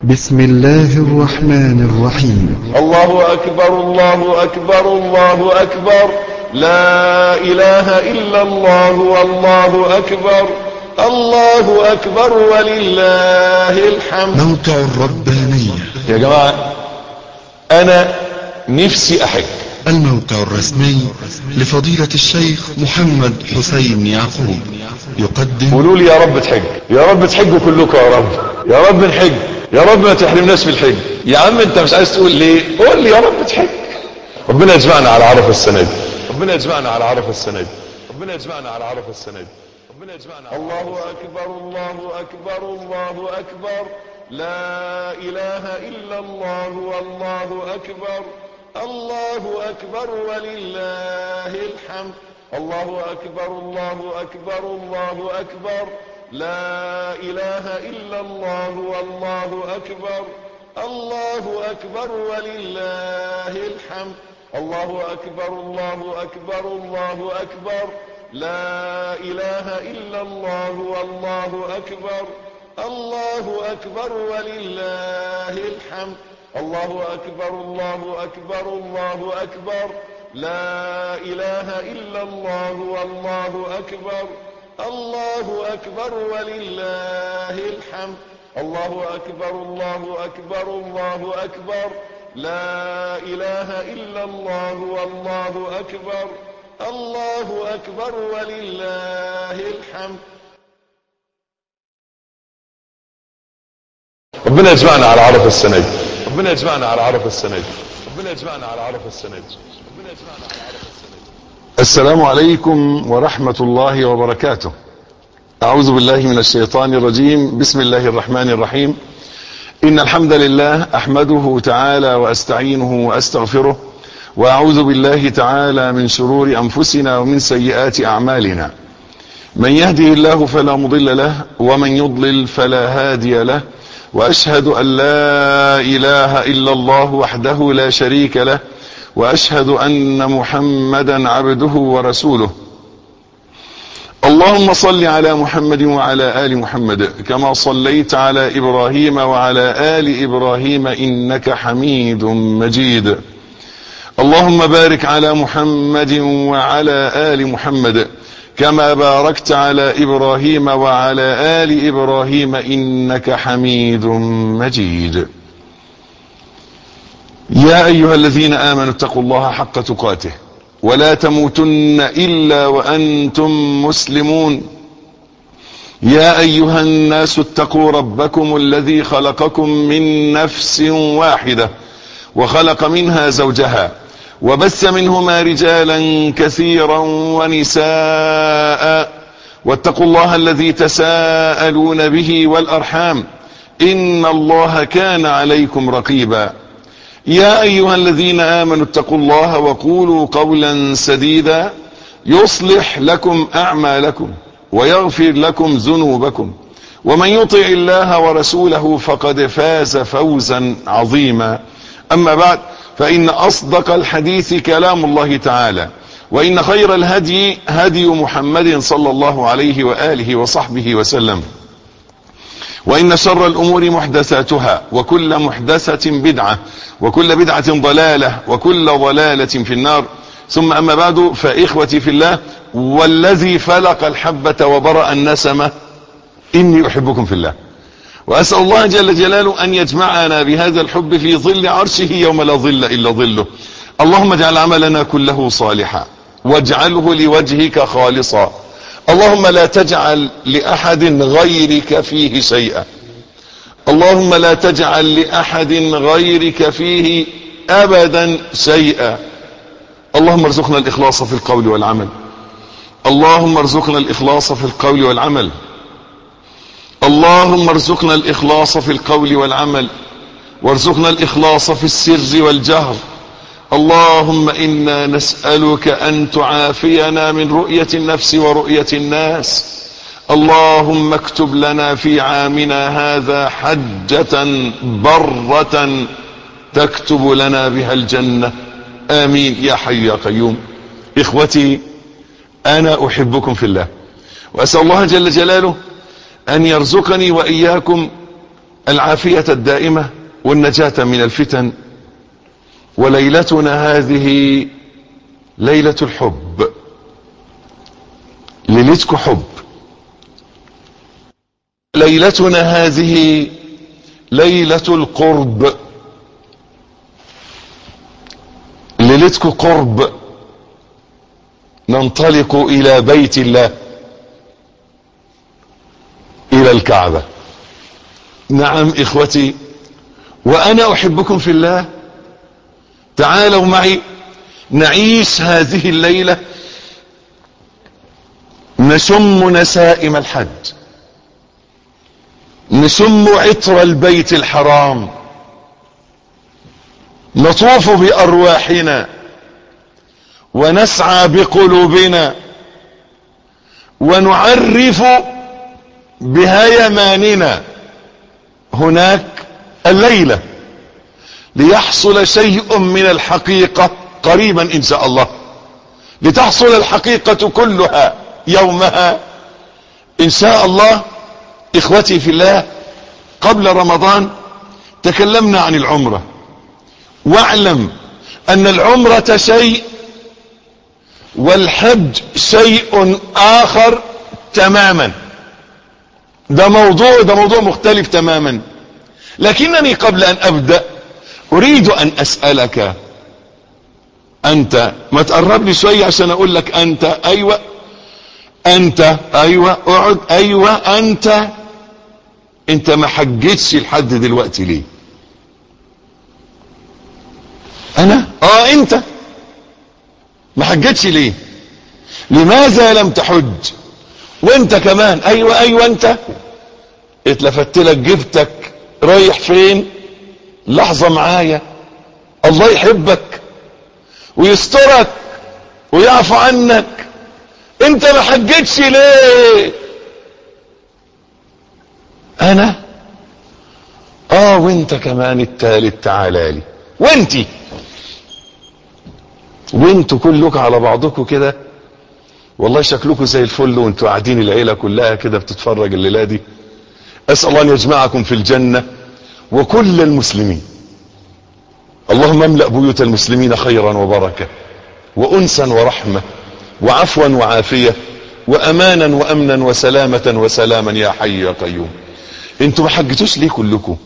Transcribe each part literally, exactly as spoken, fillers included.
بسم الله الرحمن الرحيم. الله أكبر الله أكبر الله أكبر، لا إله إلا الله والله أكبر، الله أكبر ولله الحمد. موقع الربانية. يا جماعة أنا نفسي أحج. الموقع الرسمي لفضيلة الشيخ محمد حسين يعقوب يقدم. قولوا لي يا رب تحج، يا رب تحجوا كلكم، يا رب يا رب نحج، يا رب ما تحرمناش في الحج. يا عم انت مش عايز تقول ليه؟ قول لي يا رب تحج. ربنا يجمعنا على عرفة السنة دي، ربنا يجمعنا على عرفة السنة دي، ربنا يجمعنا على عرفة السنة دي، ربنا يجمعنا. الله أكبر الله أكبر الله أكبر، لا إله إلا الله والله أكبر، الله أكبر ولله الحمد. الله أكبر الله أكبر الله أكبر، لا إله إلا الله والله أكبر، الله أكبر ولله الحمد. الله أكبر الله أكبر الله أكبر، لا إله إلا الله والله أكبر، الله أكبر ولله الحمد. الله أكبر الله أكبر الله أكبر، لا إله إلا الله والله أكبر، الله أكبر ولله الحمد. الله أكبر الله أكبر الله أكبر، لا إله إلا الله والله أكبر، الله أكبر ولله الحمد. ربنا يجمعنا على عرفة السنة دي، ربنا يجمعنا على عرفة السنة دي، ربنا يجمعنا على عرفة السنة دي، ربنا يجمعنا على عرفة السنة دي. السلام عليكم ورحمة الله وبركاته. أعوذ بالله من الشيطان الرجيم. بسم الله الرحمن الرحيم. إن الحمد لله أحمده تعالى وأستعينه وأستغفره، وأعوذ بالله تعالى من شرور أنفسنا ومن سيئات أعمالنا. من يهده الله فلا مضل له، ومن يضلل فلا هادي له، وأشهد أن لا إله إلا الله وحده لا شريك له، وأشهد أن محمدا عبده ورسوله. اللهم صل على محمد وعلى آل محمد كما صليت على إبراهيم وعلى آل إبراهيم إنك حميد مجيد. اللهم بارك على محمد وعلى آل محمد كما باركت على إبراهيم وعلى آل إبراهيم إنك حميد مجيد. يا أيها الذين آمنوا اتقوا الله حق تقاته ولا تموتن إلا وأنتم مسلمون. يا أيها الناس اتقوا ربكم الذي خلقكم من نفس واحدة وخلق منها زوجها وبث منهما رجالا كثيرا ونساء، واتقوا الله الذي تساءلون به والأرحام إن الله كان عليكم رقيبا. يا أيها الذين آمنوا اتقوا الله وقولوا قولا سديدا يصلح لكم أعمالكم ويغفر لكم ذنوبكم، ومن يطع الله ورسوله فقد فاز فوزا عظيما. أما بعد، فإن أصدق الحديث كلام الله تعالى، وإن خير الهدي هدي محمد صلى الله عليه وآله وصحبه وسلم، وإن شر الأمور محدثاتها، وكل محدثة بدعة، وكل بدعة ضلالة، وكل ضلالة في النار. ثم أما بعد، فإخوتي في الله والذي فلق الحبة وبرأ النسمة، إني أحبكم في الله، وأسأل الله جل جلاله أن يجمعنا بهذا الحب في ظل عرشه يوم لا ظل إلا ظله. اللهم اجعل عملنا كله صالحا واجعله لوجهك خالصا. اللهم لا تجعل لأحد غيرك فيه شيئا، اللهم لا تجعل لأحد غيرك فيه أبدا شيئا. اللهم ارزقنا الإخلاص في القول والعمل، اللهم ارزقنا الإخلاص في القول والعمل، اللهم ارزقنا الإخلاص في القول والعمل، وارزقنا الإخلاص في السر والجهر. اللهم إنا نسألك أن تعافينا من رؤية النفس ورؤية الناس. اللهم اكتب لنا في عامنا هذا حجة برة تكتب لنا بها الجنة، آمين يا حي يا قيوم. إخوتي، أنا أحبكم في الله، وأسأل الله جل جلاله أن يرزقني وإياكم العافية الدائمة والنجاة من الفتن. وليلتنا هذه ليلة الحب، ليلتكم حب. ليلتنا هذه ليلة القرب، ليلتكم قرب. ننطلق إلى بيت الله، إلى الكعبة. نعم إخوتي، وأنا أحبكم في الله. تعالوا معي نعيش هذه الليلة، نشم نسائم الحج، نشم عطر البيت الحرام، نطوف بأرواحنا ونسعى بقلوبنا، ونعرف بهيماننا هناك الليلة، ليحصل شيء من الحقيقة قريبا إن شاء الله، لتحصل الحقيقة كلها يومها إن شاء الله. إخوتي في الله، قبل رمضان تكلمنا عن العمرة، واعلم أن العمرة شيء والحج شيء آخر تماما. ده موضوع ده موضوع مختلف تماما. لكنني قبل أن أبدأ أريد أن أسألك أنت، ما تقرب لي شوية عشان أقول لك أنت. أيوة أنت، أيوة اقعد، أيوة أنت. أنت ما حجتش لحد دلوقتي ليه؟ أنا؟ آه أنت ما حجتش ليه؟ لماذا لم تحج؟ وأنت كمان، أيوة أيوة أنت. اتلفت لك جبتك، رايح فين؟ لحظة معايا. الله يحبك ويسترك ويعفو عنك. انت ما حجتش ليه؟ انا؟ اه وانت كمان التالت. تعالى لي. وانتي وانتوا كلكم على بعضكم كده، والله شكلكم زي الفل وانتوا قاعدين العيلة كلها كده بتتفرج الليلة دي. اسأل الله ان يجمعكم في الجنة وكل المسلمين. اللهم املأ بيوت المسلمين خيرا وبركة وأنسا ورحمة وعفوا وعافية وأمانا وأمنا وسلامة وسلاما يا حي يا قيوم. انتوا ما حجتوش ليه كلكم؟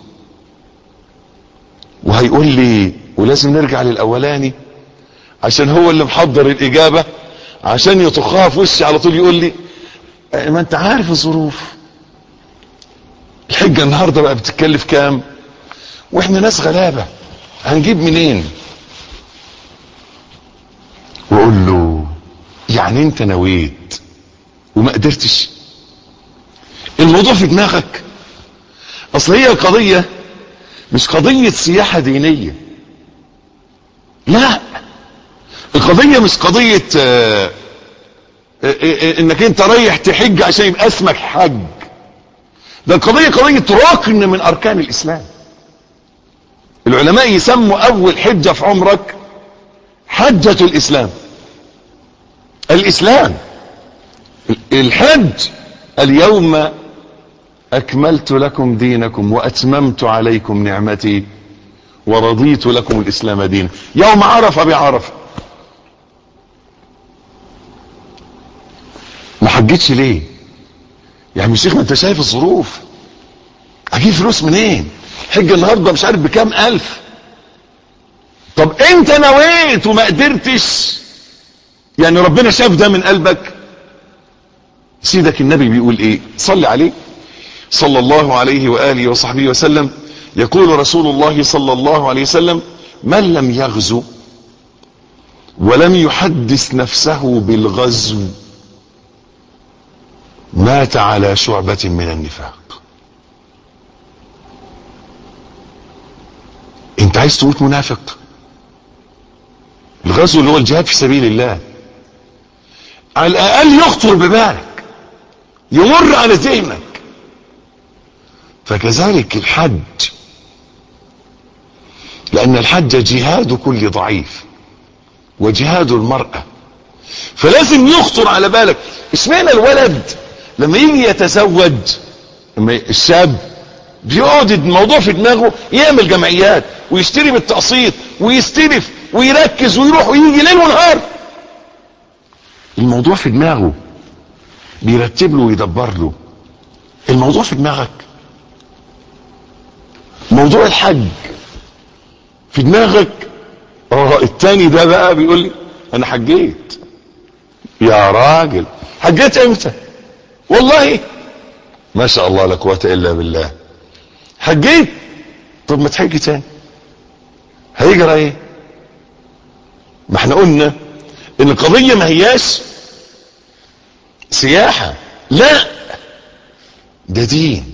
وهيقول لي ولازم نرجع للأولاني عشان هو اللي محضر الإجابة، عشان يطخها في وشي على طول يقول لي ما انت عارف الظروف، الحجة النهاردة بقى بتتكلف كام، واحنا ناس غلابة هنجيب منين؟ واقول له يعني انت نويت وما قدرتش؟ الموضوع في دماغك. اصل هي القضية مش قضية سياحة دينية، لا، القضية مش قضية اه اه اه انك انت رايح تحج عشان يبقى اسمك حج. ده القضية قضية ركن من اركان الاسلام. العلماء يسموا اول حجة في عمرك حجة الاسلام. الاسلام الحج اليوم اكملت لكم دينكم واتممت عليكم نعمتي ورضيت لكم الاسلام دينا. يوم عرفة بعرفة. ما حجتش ليه؟ يعني مش شيخ ما انت شايف الظروف، هجيب فلوس منين؟ حج النهارده مش عارف بكام الف. طب انت نويت وما قدرتش، يعني ربنا شاف ده من قلبك؟ سيدك النبي بيقول ايه؟ صلي عليه صلى الله عليه وآله وصحبه وسلم. يقول رسول الله صلى الله عليه وسلم: من لم يغزو ولم يحدث نفسه بالغزو مات على شعبة من النفاق. انت عايز تموت منافق؟ الغزو اللي هو الجهاد في سبيل الله على الاقل يخطر ببالك، يمر على ذهنك. فكذلك الحج، لان الحج جهاد كل ضعيف وجهاد المرأة، فلازم يخطر على بالك. اشمعنى الولد لما يجي يتزوج، لما الشاب بيقعد الموضوع في دماغه، يعمل جمعيات ويشتري بالتقسيط ويستلف ويركز ويروح ويجي ليل ونهار. الموضوع في دماغه، بيرتب له ويدبر له. الموضوع في دماغك. موضوع الحج في دماغك. اه التاني ده بقى بيقول لي انا حجيت. يا راجل حجيت امتى؟ والله ما شاء الله لا قوة الا بالله. حجيت؟ طب ما تحجي تاني، هيجرى ايه؟ ما احنا قلنا ان القضية ما هياش سياحة، لا ده دين.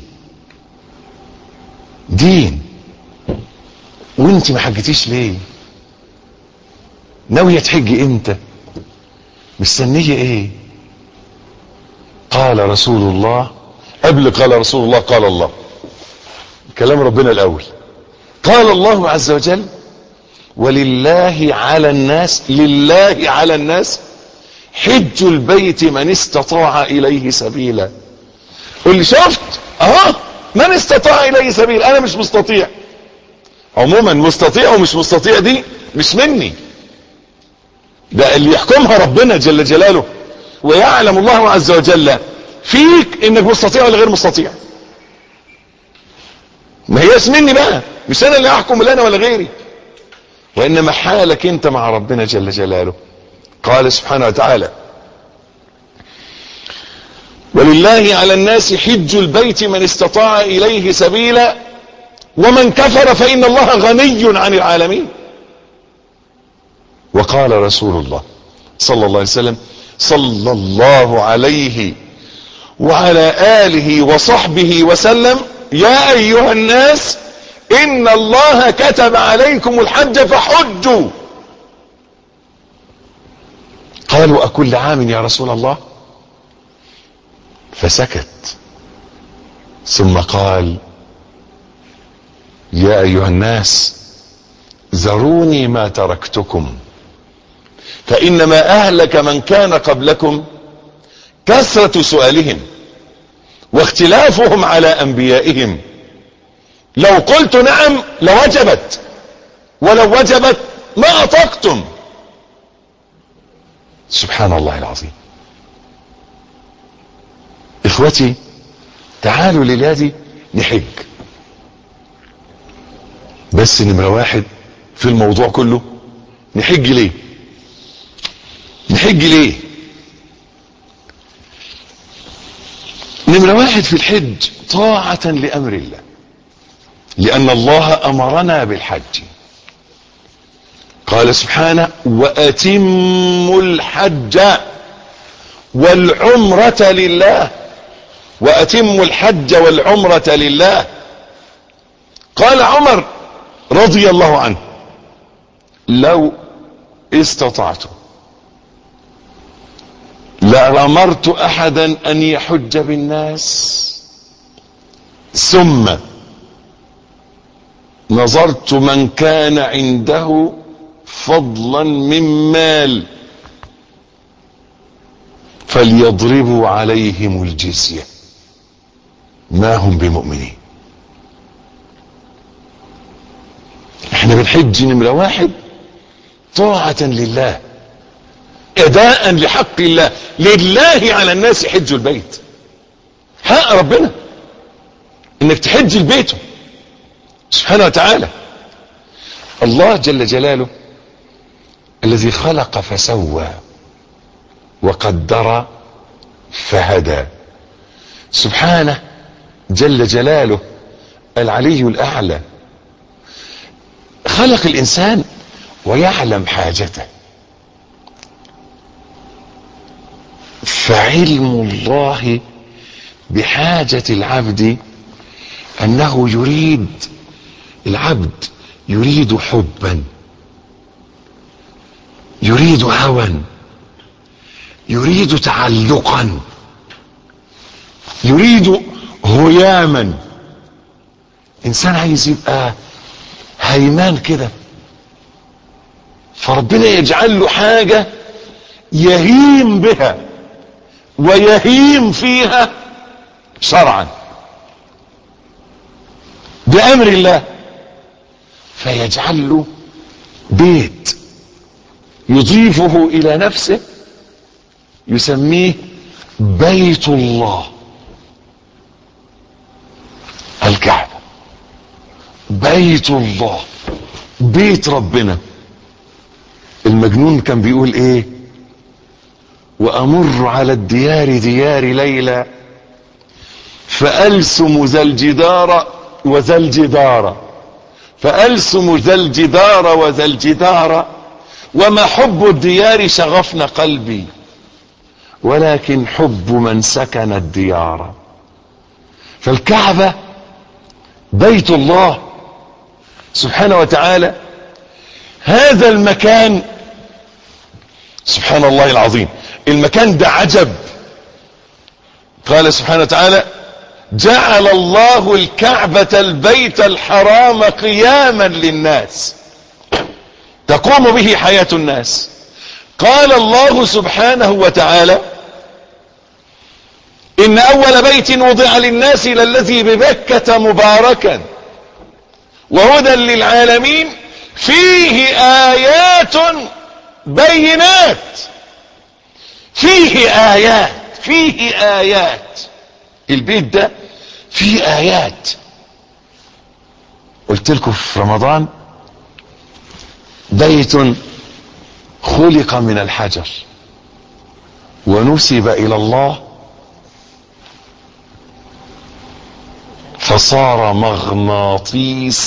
دين. وانت ما حجتيش ليه؟ ناوية تحجي امتى؟ مستنية ايه؟ قال رسول الله، قبل قال رسول الله قال الله، كلام ربنا الاول. قال الله عز وجل ولله على الناس، لله على الناس حج البيت من استطاع اليه سبيلا. قل لي شفت اهو من استطاع اليه سبيلا، انا مش مستطيع. عموما مستطيع ومش مستطيع دي مش مني، ده اللي يحكمها ربنا جل جلاله. ويعلم الله عز وجل فيك انك مستطيع ولا غير مستطيع. ما هياش مني بقى، مش انا اللي احكم لا انا ولا غيري، وانما حالك انت مع ربنا جل جلاله. قال سبحانه وتعالى ولله على الناس حج البيت من استطاع اليه سبيلا ومن كفر فان الله غني عن العالمين. وقال رسول الله صلى الله عليه وسلم صلى الله عليه وعلى آله وصحبه وسلم يا أيها الناس إن الله كتب عليكم الحج فحجوا. قالوا أكل عام يا رسول الله؟ فسكت ثم قال يا أيها الناس ذروني ما تركتكم فإنما أهلك من كان قبلكم كثرة سؤالهم واختلافهم على أنبيائهم. لو قلت نعم لوجبت ولو وجبت ما أطقتم. سبحان الله العظيم. إخوتي تعالوا للادي نحج، بس نمرة واحد في الموضوع كله، نحج ليه؟ نحج ليه؟ نمرة واحد في الحج طاعة لأمر الله، لأن الله أمرنا بالحج. قال سبحانه وأتموا الحج والعمرة لله. وأتموا الحج والعمرة لله. قال عمر رضي الله عنه لو استطعت لأمرت أحدا أن يحج بالناس ثم نظرت من كان عنده فضلا من مال فليضربوا عليهم الجزية ما هم بمؤمنين. احنا بنحج نمرة واحد طاعة لله، اداء لحق الله. لله على الناس حج البيت، حق ربنا انك تحج البيت سبحانه وتعالى. الله جل جلاله الذي خلق فسوى وقدر فهدى، سبحانه جل جلاله العلي الأعلى، خلق الإنسان ويعلم حاجته. فعلم الله بحاجة العبد أنه يريد، العبد يريد حبا، يريد هوى، يريد تعلقا، يريد هياما. انسان عايز يبقى هيمان كده، فربنا يجعل له حاجة يهيم بها ويهيم فيها شرعا. بأمر الله، فيجعل له بيت يضيفه إلى نفسه يسميه بيت الله، الكعبة، بيت الله، بيت ربنا. المجنون كان بيقول ايه؟ وأمر على الديار ديار ليلى فألسم ذا الجدار وذا الجدار، فألسم ذا الجدار وذا الجدار، وما حب الديار شغفنا قلبي ولكن حب من سكن الديار. فالكعبة بيت الله سبحانه وتعالى. هذا المكان سبحان الله العظيم، المكان ده عجب. قال سبحانه وتعالى جعل الله الكعبة البيت الحرام قياما للناس تقوم به حياة الناس. قال الله سبحانه وتعالى إن أول بيت وضع للناس للذي ببكة مباركا وهدى للعالمين فيه آيات بينات، فيه آيات، فيه آيات. البيت ده فيه آيات. قلت لكم في رمضان بيت خلق من الحجر ونسب إلى الله فصار مغناطيس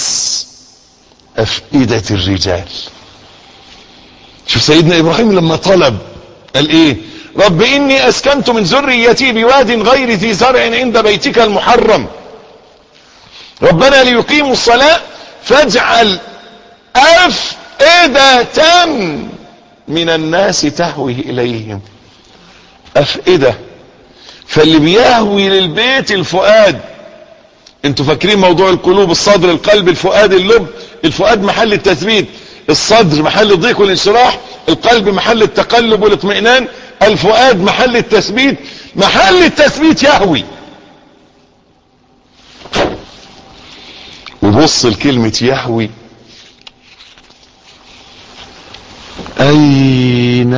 أفئدة الرجال. شوف سيدنا إبراهيم لما طلب قال إيه؟ رب إني أسكنت من ذريتي بواد غير ذي زرع عند بيتك المحرم ربنا ليقيموا الصلاة فاجعل أفئدة من الناس تهوي إليهم. أفئدة، فاللي بيهوي للبيت الفؤاد. انتوا فاكرين موضوع القلوب، الصدر، القلب، الفؤاد، اللب. الفؤاد محل التثبيت، الصدر محل الضيق والانشراح، القلب محل التقلب والاطمئنان، الفؤاد محل التثبيت. محل التثبيت يهوي. وبص لكلمة يهوي، أين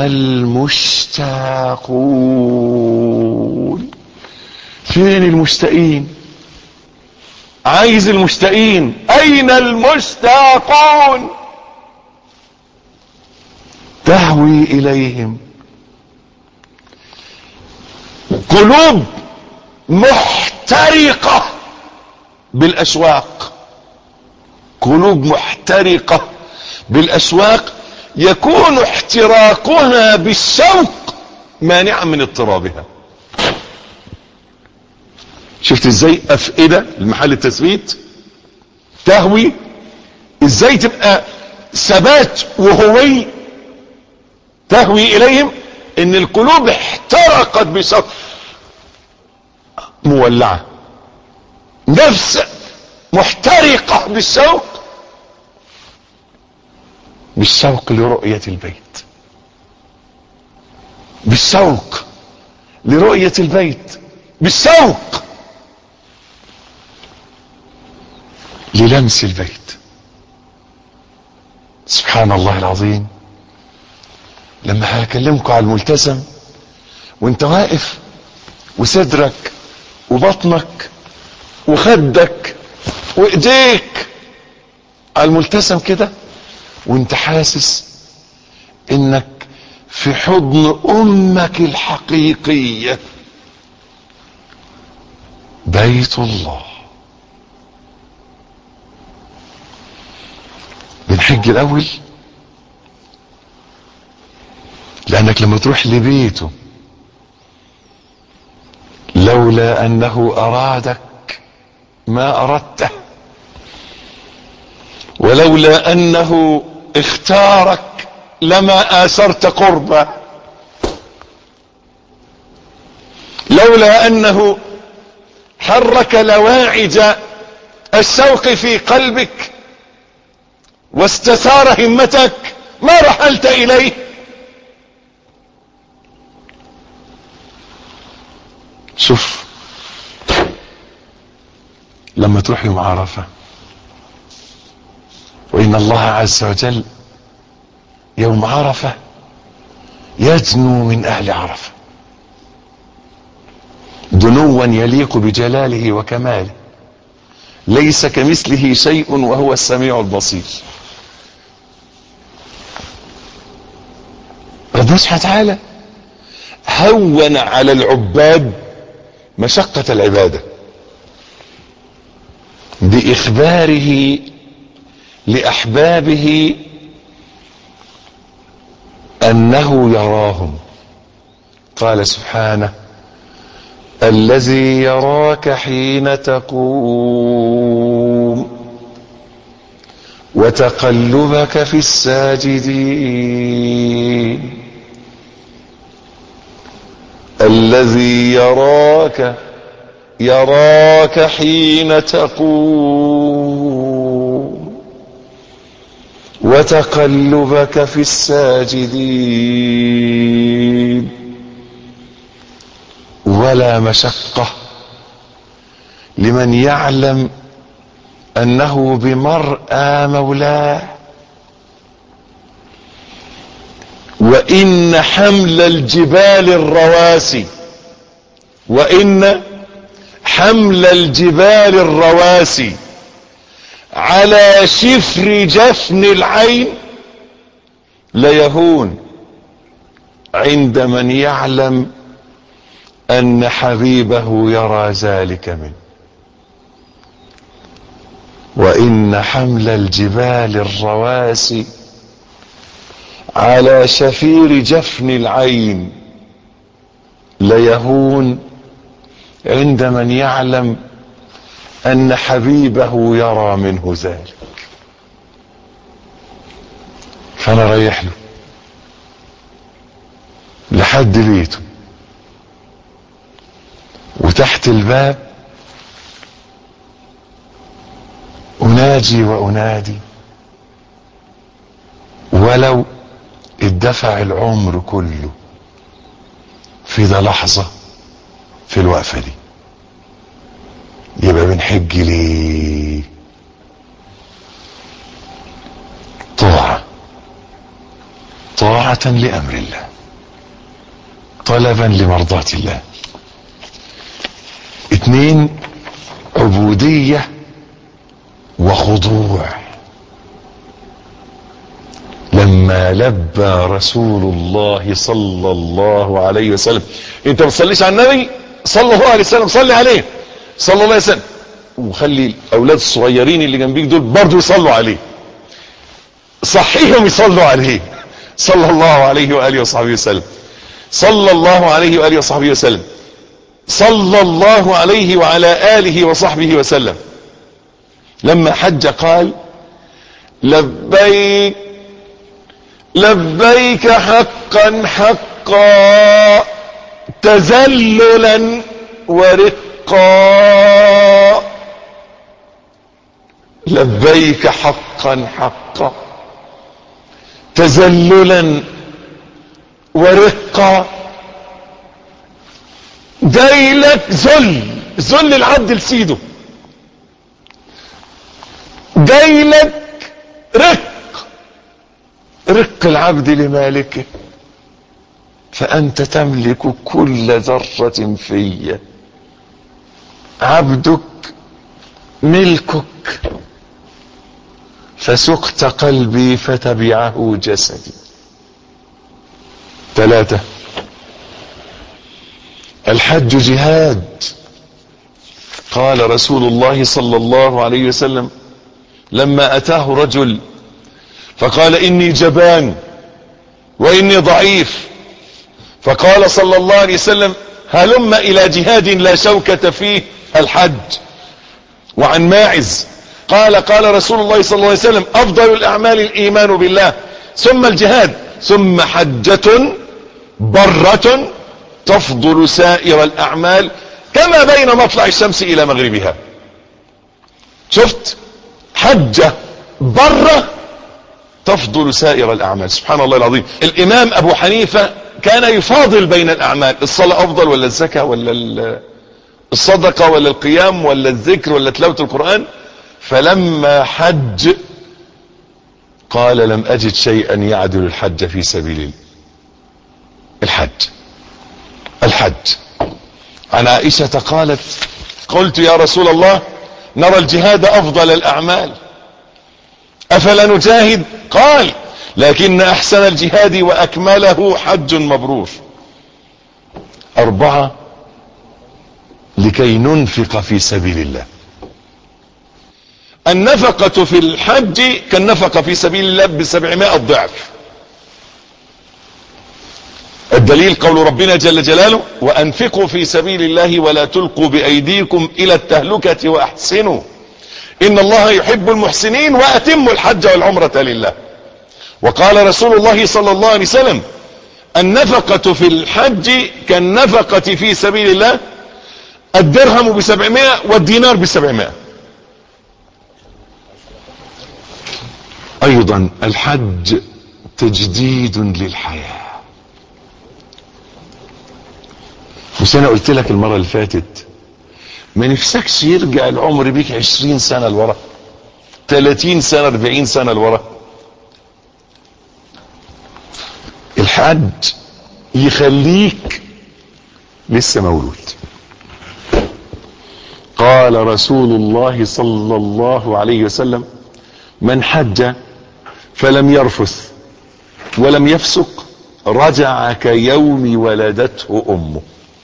المشتاقون؟ فين المشتاقين؟ عايز المشتاقين. أين المشتاقون؟ تهوي إليهم قلوب محترقة بالأشواق، قلوب محترقة بالأشواق يكون احتراقها بالشوق مانعا من اضطرابها. شفت ازاي أفئدة المحل التثبيت تهوي، ازاي تبقى ثبات وهوي تهوي إليهم؟ ان القلوب احترقت بشوق، مولعة، نفس محترقة بالشوق، بالشوق لرؤية البيت، بالشوق لرؤية البيت، بالشوق للمس البيت. سبحان الله العظيم. لما هكلمكم على الملتزم وانت واقف وصدرك وبطنك وخدك وايديك على الملتزم كده وانت حاسس انك في حضن امك الحقيقية، بيت الله. بنحج الاول لانك لما تروح لبيته لولا انه ارادك ما اردته، ولولا انه اختارك لما اثرت قربه، لولا انه حرك لواعج الشوق في قلبك واستثار همتك ما رحلت اليه. شوف لما تروح يوم عرفة ان الله عز وجل يوم عرفة يدنو من اهل عرفة دنوا يليق بجلاله وكماله، ليس كمثله شيء وهو السميع البصير. ربنا سبحانه وتعالى هون على العباد مشقة العبادة بإخباره لأحبابه أنه يراهم. قال سبحانه: الذي يراك حين تقوم وتقلبك في الساجدين. الذي يراك يراك حين تقوم وتقلبك في الساجدين. ولا مشقة لمن يعلم أنه بمرأى مولاه. وإن حمل الجبال الرواسي وإن حمل الجبال الرواسي على شفر جفن العين ليهون عند من يعلم أن حبيبه يرى ذلك منه. وإن حمل الجبال الرواسي على شفير جفن العين ليهون عند من يعلم أن حبيبه يرى منه ذلك. فأنا رايح له لحد بيته، وتحت الباب أناجي وأنادي، ولو اتدفع العمر كله في ذا لحظة في الوقفة دي. يبقى بنحج ليه؟ طاعة طاعة لأمر الله، طلبا لمرضاة الله. اتنين، عبودية وخضوع. لما لبى رسول الله صلى الله عليه وسلم، انت ما تصليش على النبي صلى الله عليه وسلم، صلي عليه صلى الله عليه وسلم، وخلي الاولاد الصغيرين اللي جنبيك دول برضو يصلوا عليه، صحيهم يصلوا عليه صلى الله عليه وآله وصحبه وسلم، صلى الله عليه وآله وصحبه وسلم، صلى الله عليه وعلى آله وصحبه وسلم. لما حج قال: لبيك لبيك حقا حقا تذللا ورقا. لبيك حقا حقا تذللا ورقا. جايلك ذل ذل العبد لسيده، جايلك رق رق العبد لمالكه. فأنت تملك كل ذرة في، عبدك ملكك، فسقت قلبي فتبعه جسدي. ثلاثة، الحج جهاد. قال رسول الله صلى الله عليه وسلم لما أتاه رجل فقال: إني جبان وإني ضعيف، فقال صلى الله عليه وسلم: هلم إلى جهاد لا شوكة فيه، الحج. وعن ماعز قال: قال رسول الله صلى الله عليه وسلم: أفضل الأعمال الإيمان بالله، ثم الجهاد، ثم حجة برة تفضل سائر الأعمال كما بين مطلع الشمس إلى مغربها. شفت؟ حجة برة تفضل سائر الأعمال. سبحان الله العظيم. الإمام أبو حنيفة كان يفاضل بين الأعمال، الصلاة أفضل ولا الزكاة ولا الصدقة ولا القيام ولا الذكر ولا تلاوة القرآن. فلما حج قال لم اجد شيئا يعدل الحج في سبيل الله. الحج الحج عن عائشة قالت قلت يا رسول الله نرى الجهاد افضل الاعمال افلا نجاهد؟ قال لكن احسن الجهاد واكمله حج مبرور. اربعة لكي ننفق في سبيل الله. النفقة في الحج كالنفقة في سبيل الله بسبعمائة ضعف. الدليل قول ربنا جل جلاله وانفقوا في سبيل الله ولا تلقوا بايديكم الى التهلكة واحسنوا ان الله يحب المحسنين واتموا الحج والعمرة لله. وقال رسول الله صلى الله عليه وسلم النفقة في الحج كالنفقة في سبيل الله الدرهم بسبعمائة والدينار بسبعمائة. ايضا الحج تجديد للحياة. مش انا قلت لك المرة اللي فاتت ما نفسكش يرجع العمر بيك عشرين سنة لورا، ثلاثين سنة، اربعين سنة لورا؟ الحج يخليك لسه مولود. قال رسول الله صلى الله عليه وسلم من حج فلم يرفث ولم يفسق رجع كيوم ولدته امه.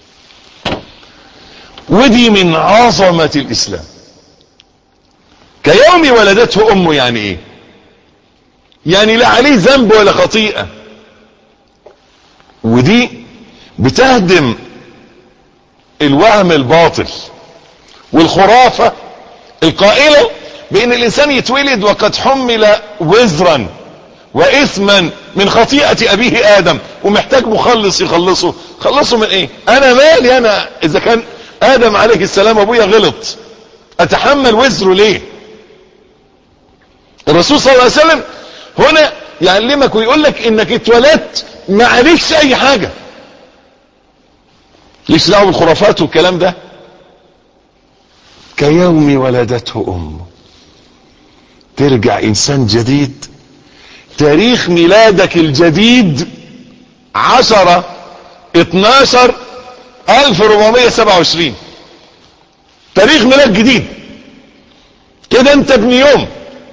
ودي من عظمة الاسلام. كيوم ولدته امه يعني ايه؟ يعني لا عليه ذنب ولا خطيئة. ودي بتهدم الوهم الباطل والخرافة القائلة بان الانسان يتولد وقد حمل وزرا واثما من خطيئة ابيه ادم ومحتاج مخلص يخلصه. خلصه من ايه؟ انا مالي انا اذا كان ادم عليه السلام ابويا غلط اتحمل وزره ليه؟ الرسول صلى الله عليه وسلم هنا يعلمك ويقول لك انك اتولدت ما عليكش اي حاجة، ليش دعوه بالخرافات والكلام ده. كيوم ولدته امه ترجع انسان جديد. تاريخ ميلادك الجديد عشرة اتناشر الف اربعمائة سبعة وعشرين، تاريخ ميلاد جديد كده انت ابن يوم.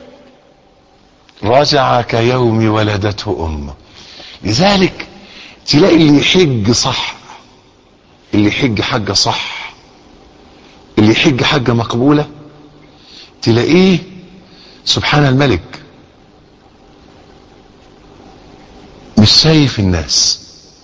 رجع كيوم ولدته امه. لذلك تلاقي اللي يحج صح، اللي يحج حجة صح، اللي يحج حجة مقبولة، تلاقيه سبحان الملك مش شايف الناس،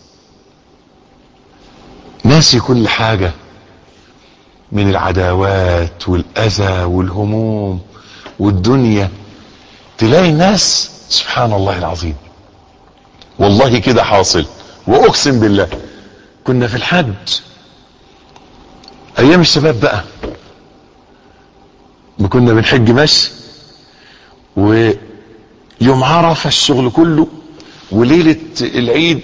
ناسي كل حاجة من العداوات والأذى والهموم والدنيا. تلاقي الناس سبحان الله العظيم والله كده حاصل. واقسم بالله كنا في الحج ايام الشباب بقى، ما كنا بنحج مشي، ويوم عرفة الشغل كله، وليلة العيد،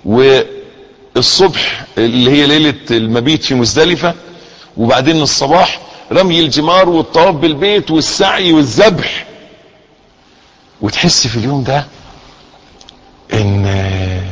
والصبح اللي هي ليلة المبيت في مزدلفة، وبعدين الصباح رمي الجمار والطواف بالبيت والسعي والذبح. وتحس في اليوم ده ان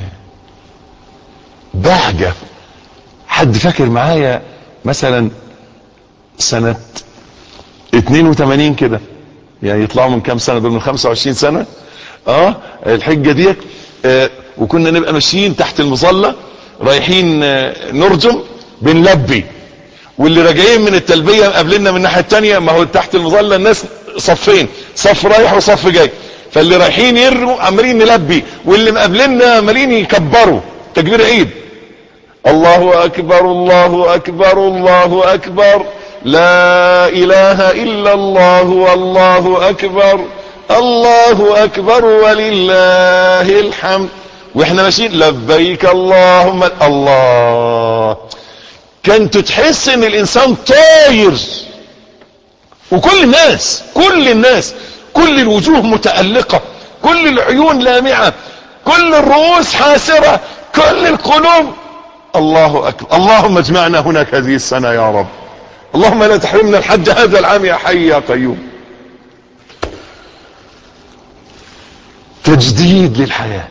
بهجة. حد فاكر معايا مثلا سنة اتنين وتمانين كده، يعني يطلعوا من كام سنة دول؟ من خمسة وعشرين سنة. اه الحجة ديت آه وكنا نبقى ماشيين تحت المظلة رايحين آه نرجم بنلبي، واللي راجعين من التلبية قابلنا من الناحية التانية، ما هو تحت المظلة الناس صفين، صف رايح وصف جاي، فاللي رايحين يرموا عمالين نلبي، واللي مقابلنا عمالين يكبروا تكبير عيد. الله اكبر الله اكبر الله اكبر لا اله الا الله والله اكبر الله اكبر ولله الحمد. واحنا ماشيين لبيك اللهم الله. كنت تحس ان الانسان طاير، وكل الناس كل الناس كل الوجوه متألقة، كل العيون لامعة، كل الرؤوس حاسرة، كل القلوب. الله اكبر. اللهم اجمعنا هناك هذه السنة يا رب. اللهم لا تحرمنا الحج هذا العام يا حي يا قيوم. تجديد للحياة،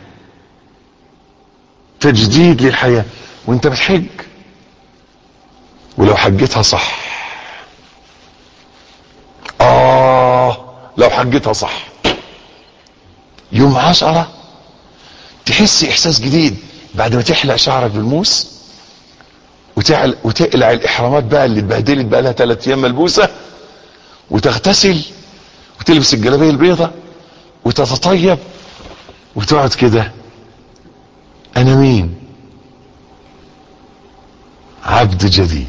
تجديد للحياة وانت بتحج. ولو حجتها صح، اه لو حجتها صح، يوم عشرة تحس احساس جديد بعد ما تحلق شعرك بالموس وتعل وتقلع الاحرامات بقى اللي اتبهدلت بقى لها ثلاث ايام ملبوسه، وتغتسل وتلبس الجلابيه البيضاء وتتطيب وتقعد كده. انا مين؟ عبد جديد.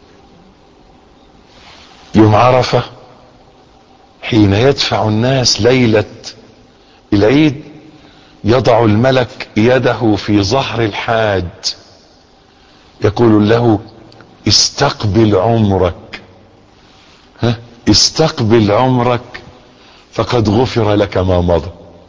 يوم عرفه حين يدفع الناس ليله العيد يضع الملك يده في ظهر الحاج يقول له استقبل عمرك، ها استقبل عمرك فقد غفر لك ما مضى.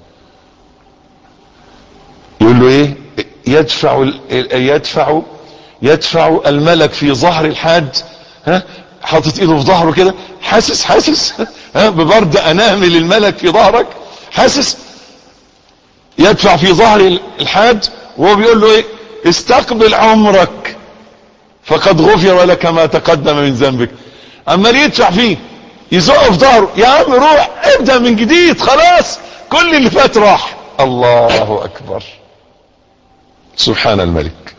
يقول له ايه؟ يدفع يدفع يدفع الملك في ظهر الحاج، ها حاطط ايده في ظهره كده، حاسس حاسس ها ببرد انامل الملك في ظهرك، حاسس. يدفع في ظهر الحاج وهو بيقول له ايه؟ استقبل عمرك فقد غفر لك ما تقدم من ذنبك. اما يدفع فيه يزقه في ظهره، يا عم روح ابدأ من جديد، خلاص كل اللي فات راح. الله اكبر، سبحان الملك.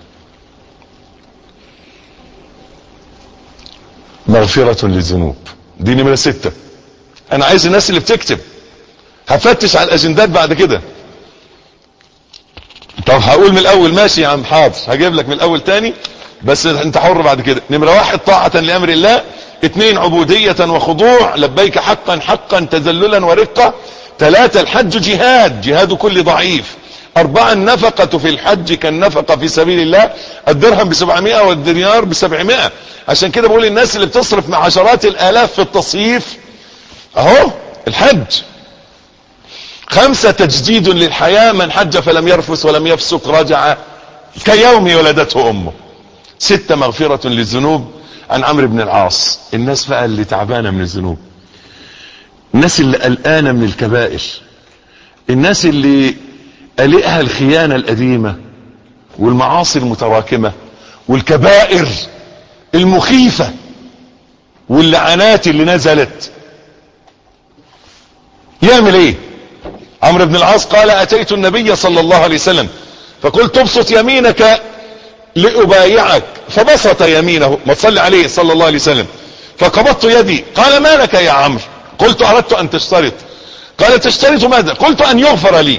مغفرة للذنوب، دي نمرة ستة. انا عايز الناس اللي بتكتب، هفتش على الاجندات بعد كده. طب هقول من الاول، ماشي يا عم حاضر، هجيب لك من الاول تاني بس انت حر بعد كده. نمرة واحد طاعة لامر الله، اثنين عبودية وخضوع، لبيك حقا حقا تذللا ورقة. ثلاثة الحج جهاد، جهاد كل ضعيف. أربعة النفقة في الحج كالنفقة في سبيل الله، الدرهم بسبعمائة والدينار بسبعمائة. عشان كده بقول الناس اللي بتصرف مع عشرات الآلاف في التصيف اهو الحج. خمسة تجديد للحياة، من حج فلم يرفث ولم يفسق رجع كيوم ولدته امه. ستة مغفرة للذنوب، عن عمرو بن العاص. الناس بقى اللي تعبانة من الذنوب، الناس اللي قلقانة من الكبائر، الناس اللي قلقها الخيانة القديمة والمعاصي المتراكمة والكبائر المخيفة واللعنات اللي نزلت، يعمل ايه؟ عمرو بن العاص قال اتيت النبي صلى الله عليه وسلم فقلت ابسط يمينك لأبايعك، فبسط يمينه، ما تصلي عليه صلى الله عليه وسلم، فقبضت يدي. قال ما لك يا عمرو؟ قلت اردت ان تشترط. قال تشترط ماذا؟ قلت ان يغفر لي.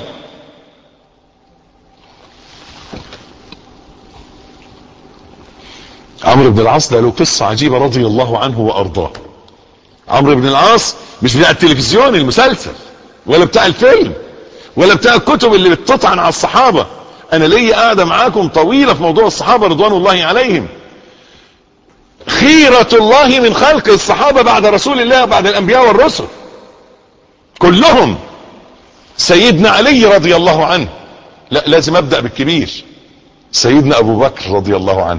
عمرو بن العاص ده له قصة عجيبة رضي الله عنه وارضاه. عمرو بن العاص مش بتاع التلفزيون المسلسل، ولا بتاع الفيلم، ولا بتاع الكتب اللي بتطعن على الصحابة. انا ليا قاعدة معاكم طويلة في موضوع الصحابة رضوان الله عليهم. خيرة الله من خلق الصحابة بعد رسول الله، بعد الانبياء والرسل كلهم. سيدنا علي رضي الله عنه، لا لازم ابدأ بالكبير، سيدنا ابو بكر رضي الله عنه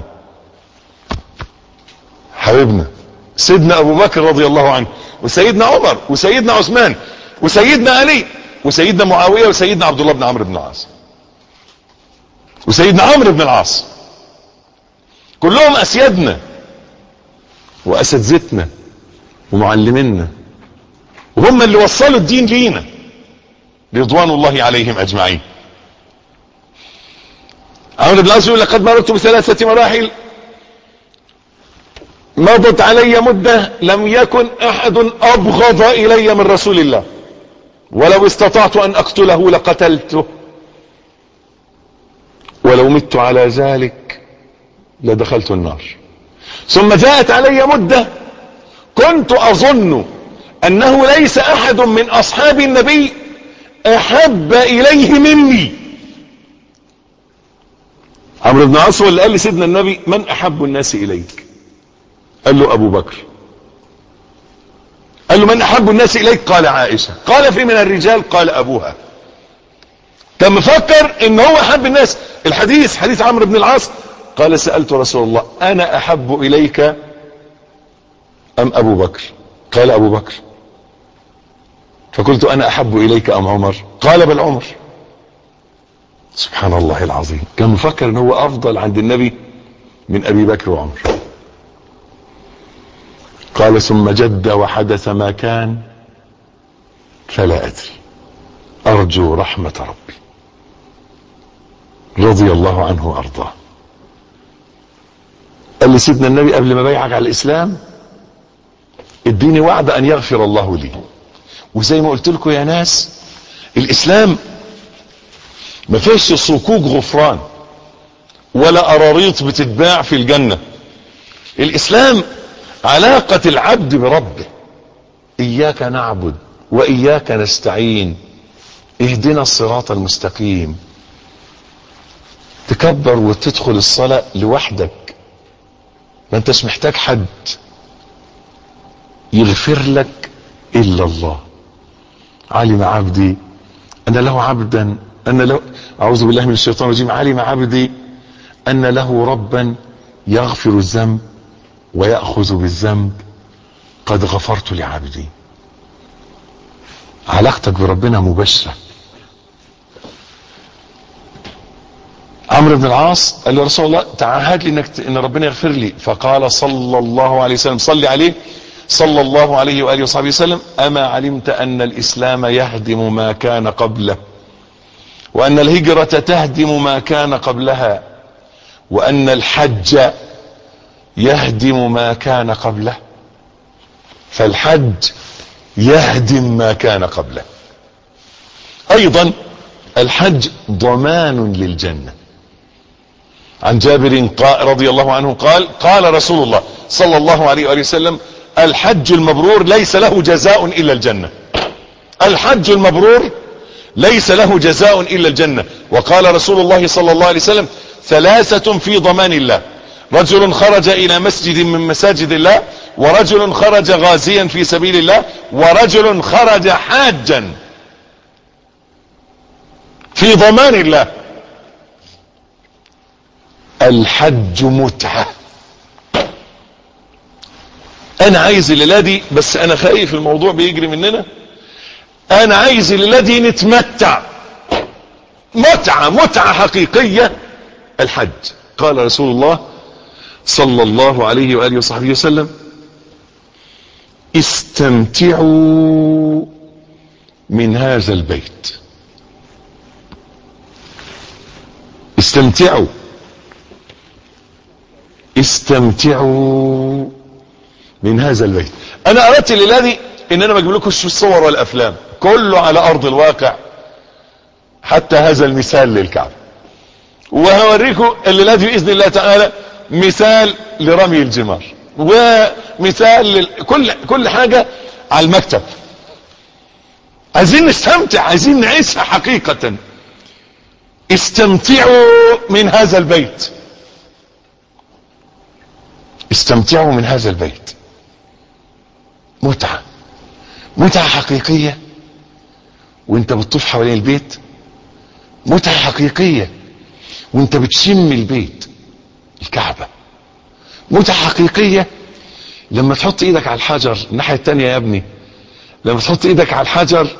حبيبنا، سيدنا ابو بكر رضي الله عنه، وسيدنا عمر، وسيدنا عثمان، وسيدنا علي، وسيدنا معاوية، وسيدنا عبد الله بن عمرو بن العاص، وسيدنا عمرو بن العاص. كلهم اسيادنا واساتذتنا ومعلمينا، وهم اللي وصلوا الدين لينا رضوان الله عليهم اجمعين. عمرو بن العاص يقول لقد مررت بثلاثة مراحل مضت علي مدة لم يكن احد ابغض الي من رسول الله، ولو استطعت ان اقتله لقتلته، ولو مت على ذلك لدخلت النار. ثم جاءت علي مدة كنت اظن انه ليس احد من اصحاب النبي احب اليه مني. عمرو بن العاص هو اللي قال لسيدنا النبي من احب الناس اليك؟ قال له ابو بكر. قال له من احب الناس اليك؟ قال عائشة. قال في من الرجال؟ قال ابوها. كان مفكر ان هو احب الناس. الحديث حديث عمرو بن العاص قال سألت رسول الله انا احب اليك ام ابو بكر؟ قال ابو بكر. فقلت انا احب اليك ام عمر؟ قال بل عمر. سبحان الله العظيم، كان مفكر ان هو افضل عند النبي من ابي بكر وعمر. قال ثم جد وحدث ما كان فلا ادري ارجو رحمة ربي رضي الله عنه وارضاه. قال لي سيدنا النبي قبل ما بيعك على الاسلام اديني وعد ان يغفر الله لي. وزي ما قلت لكم يا ناس، الاسلام ما فيش صكوك غفران ولا قراريط بتتباع في الجنة. الاسلام علاقة العبد بربه. اياك نعبد واياك نستعين اهدنا الصراط المستقيم. تكبر وتدخل الصلاة لوحدك، ما انتش محتاج حد يغفر لك الا الله. علم عبدي ان له عبدا ان له اعوذ بالله من الشيطان الرجيم علم عبدي ان له ربا يغفر الذنب ويأخذ بالذنب قد غفرت لعبدي. علاقتك بربنا مباشرة. عمرو بن العاص قال له رسول الله تعهد لي انك ان ربنا يغفر لي، فقال صلى الله عليه وسلم صلي عليه صلى الله عليه واله وصحبه وسلم اما علمت ان الاسلام يهدم ما كان قبله وان الهجرة تهدم ما كان قبلها وان الحج يهدم ما كان قبله. فالحج يهدم ما كان قبله. ايضا الحج ضمان للجنة. عن جابر رضي الله عنه قال قال رسول الله صلى الله عليه وآله وسلم الحج المبرور ليس له جزاء إلا الجنة. الحج المبرور ليس له جزاء إلا الجنة. وقال رسول الله صلى الله عليه وسلم ثلاثة في ضمان الله: رجل خرج إلى مسجد من مساجد الله، ورجل خرج غازيا في سبيل الله، ورجل خرج حاجا في ضمان الله. الحج متعة. انا عايز الليلة دي، بس انا خايف الموضوع بيجري مننا، انا عايز الليلة دي نتمتع متعة متعة حقيقية. الحج. قال رسول الله صلى الله عليه وآله وصحبه وسلم استمتعوا من هذا البيت. استمتعوا استمتعوا من هذا البيت. انا اردت الليلة دي ان انا ما اجيب لكم الصور والافلام، كله على ارض الواقع، حتى هذا المثال للكعبة. وهوريكم الليلة دي باذن الله تعالى مثال لرمي الجمار، ومثال لل... كل كل حاجة على المكتب. عايزين نستمتع، عايزين نعيشها حقيقة. استمتعوا من هذا البيت. استمتعوا من هذا البيت. متعة متعة حقيقية وانت بتطوف حوالين البيت، متعة حقيقية وانت بتشم البيت الكعبة، متعة حقيقية لما تحط ايدك على الحجر. الناحية التانية يا ابني، لما تحط ايدك على الحجر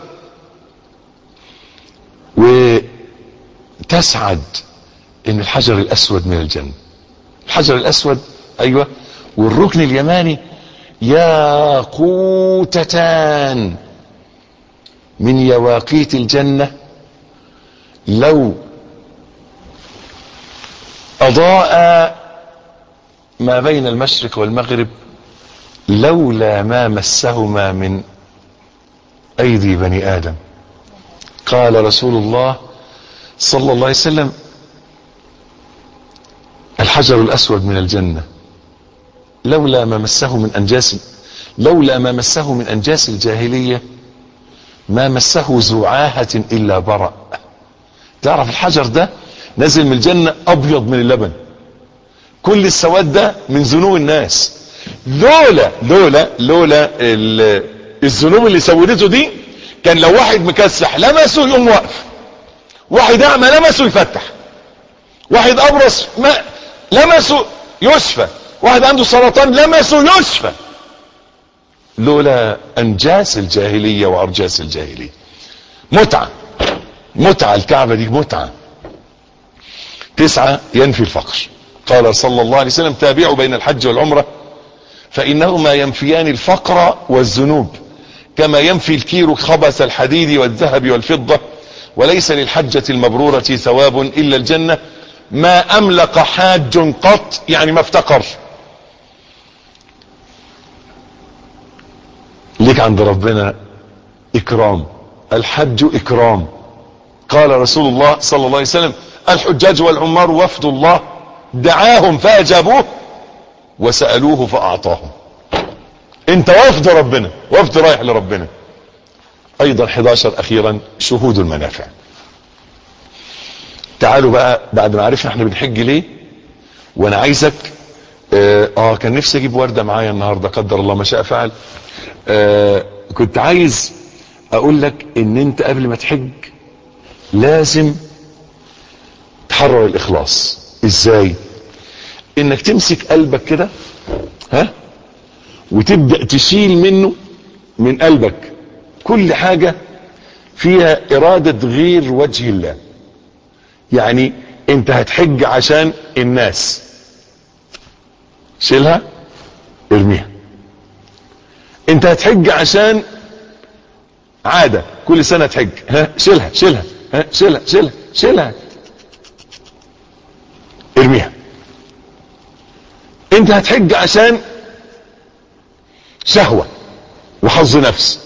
وتسعد ان الحجر الاسود من الجنة. الحجر الاسود ايوه، والركن اليماني ياقوتتان من يواقيت الجنة لو اضاء ما بين المشرق والمغرب لولا ما مسهما من ايدي بني ادم. قال رسول الله صلى الله عليه وسلم الحجر الاسود من الجنة لولا ما مسه من انجاس لولا ما مسه من انجاس الجاهلية ما مسه ذو عاهة الا برأ. تعرف الحجر ده نزل من الجنة ابيض من اللبن، كل السواد ده من ذنوب الناس. لولا لولا لولا الذنوب اللي سودته دي كان لو واحد مكسح لمسه يقوم واقف، واحد اعمى لمسه يفتح، واحد ابرص ما لمسه يشفى، واحد عنده سرطان لمسه يشفى. لولا انجاس الجاهلية وارجاس الجاهلية. متعة متعة الكعبة دي متعة. تسعة ينفي الفقر. قال صلى الله عليه وسلم تابعوا بين الحج والعمرة فإنهما ينفيان الفقر والذنوب كما ينفي الكير خبث الحديد والذهب والفضة، وليس للحجة المبرورة ثواب إلا الجنة ما أملق حاج قط، يعني ما افتقر. ليك عند ربنا إكرام، الحج إكرام. قال رسول الله صلى الله عليه وسلم الحجاج والعمار وفد الله دعاهم فأجابوه وسألوه فأعطاهم. انت وفد ربنا، وفد رايح لربنا. ايضا حداشر اخيرا شهود المنافع. تعالوا بقى بعد ما عرفنا احنا بنحج ليه، وانا عايزك اه, آه كان نفسي اجيب وردة معايا النهاردة، قدر الله ما شاء فعل. آه كنت عايز اقول لك ان انت قبل ما تحج لازم تحرر الاخلاص. ازاي؟ انك تمسك قلبك كده ها وتبدأ تشيل منه من قلبك كل حاجة فيها ارادة غير وجه الله. يعني انت هتحج عشان الناس، شيلها ارميها. انت هتحج عشان عادة كل سنة تحج، ها شيلها شيلها ها شيلها شيلها شيلها ارميها. انت هتحج عشان شهوة وحظ نفس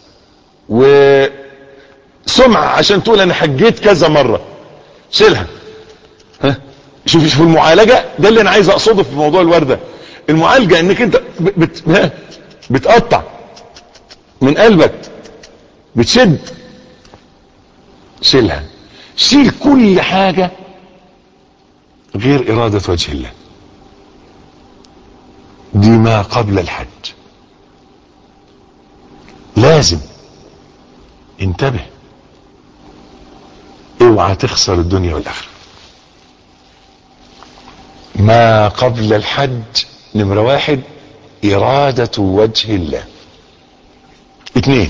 وسمعة عشان تقول انا حجيت كذا مرة، شيلها. ها شوف شوف المعالجة، ده اللي انا عايز اقصده في موضوع الوردة. المعالجة انك انت بت بتقطع من قلبك، بتشد، شيلها. شيل كل حاجة غير ارادة وجه الله. دي ما قبل الحج. لازم انتبه، اوعى تخسر الدنيا والاخره. ما قبل الحج نمرة واحد ارادة وجه الله. اثنين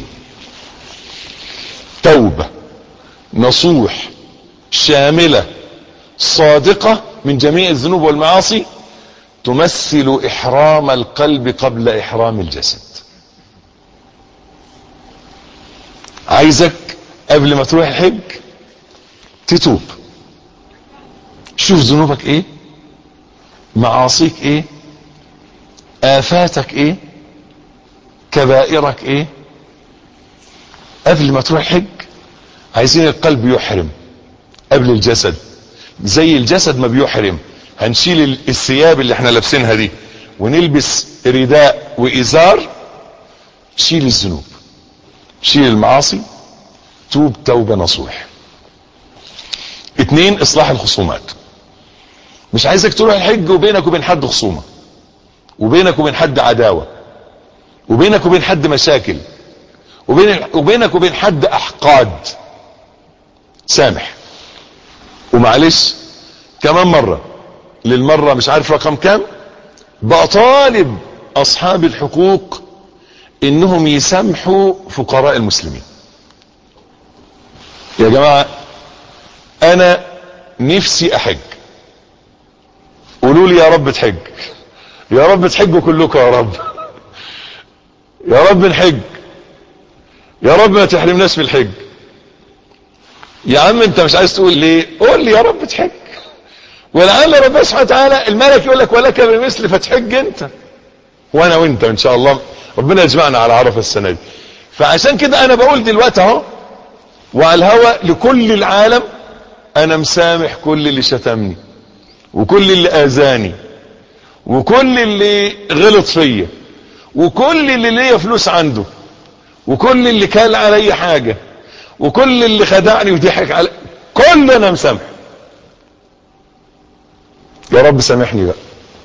توبة نصوح شاملة صادقة من جميع الذنوب والمعاصي تمثل احرام القلب قبل احرام الجسد. عايزك قبل ما تروح الحج تتوب، شوف ذنوبك ايه، معاصيك ايه، آفاتك ايه، كبائرك ايه. قبل ما تروح الحج عايزين القلب يحرم قبل الجسد، زي الجسد ما بيحرم. هنشيل الثياب اللي احنا لابسينها دي ونلبس رداء وازار. شيل الذنوب، شيل المعاصي، توب توبة نصوح. اتنين اصلاح الخصومات. مش عايزك تروح الحج وبينك وبين حد خصومة، وبينك وبين حد عداوة، وبينك وبين حد مشاكل، وبين وبينك وبين حد احقاد. سامح. ومعلش كمان مرة، للمرة مش عارف رقم كام، بقى طالب اصحاب الحقوق انهم يسامحوا فقراء المسلمين. يا جماعة انا نفسي احج، قولوا لي يا رب تحج، يا رب تحجوا كلكم يا رب، يا رب نحج، يا رب ما تحرمناش من الحج. يا عم انت مش عايز تقول ليه؟ قول لي يا رب تحج، ولعل ربنا سبحانه وتعالى الملك يقول لك ولك بمثل فتحج انت وانا وانت ان شاء الله، ربنا يجمعنا على عرفة السنة دي. فعشان كده انا بقول دلوقتي اهو وعلى الهوى لكل العالم، انا مسامح كل اللي شتمني، وكل اللي اذاني، وكل اللي غلط فيا، وكل اللي ليا فلوس عنده، وكل اللي كان علي حاجة، وكل اللي خدعني وضحك علي، كل انا مسامح. يا رب سامحني بقى.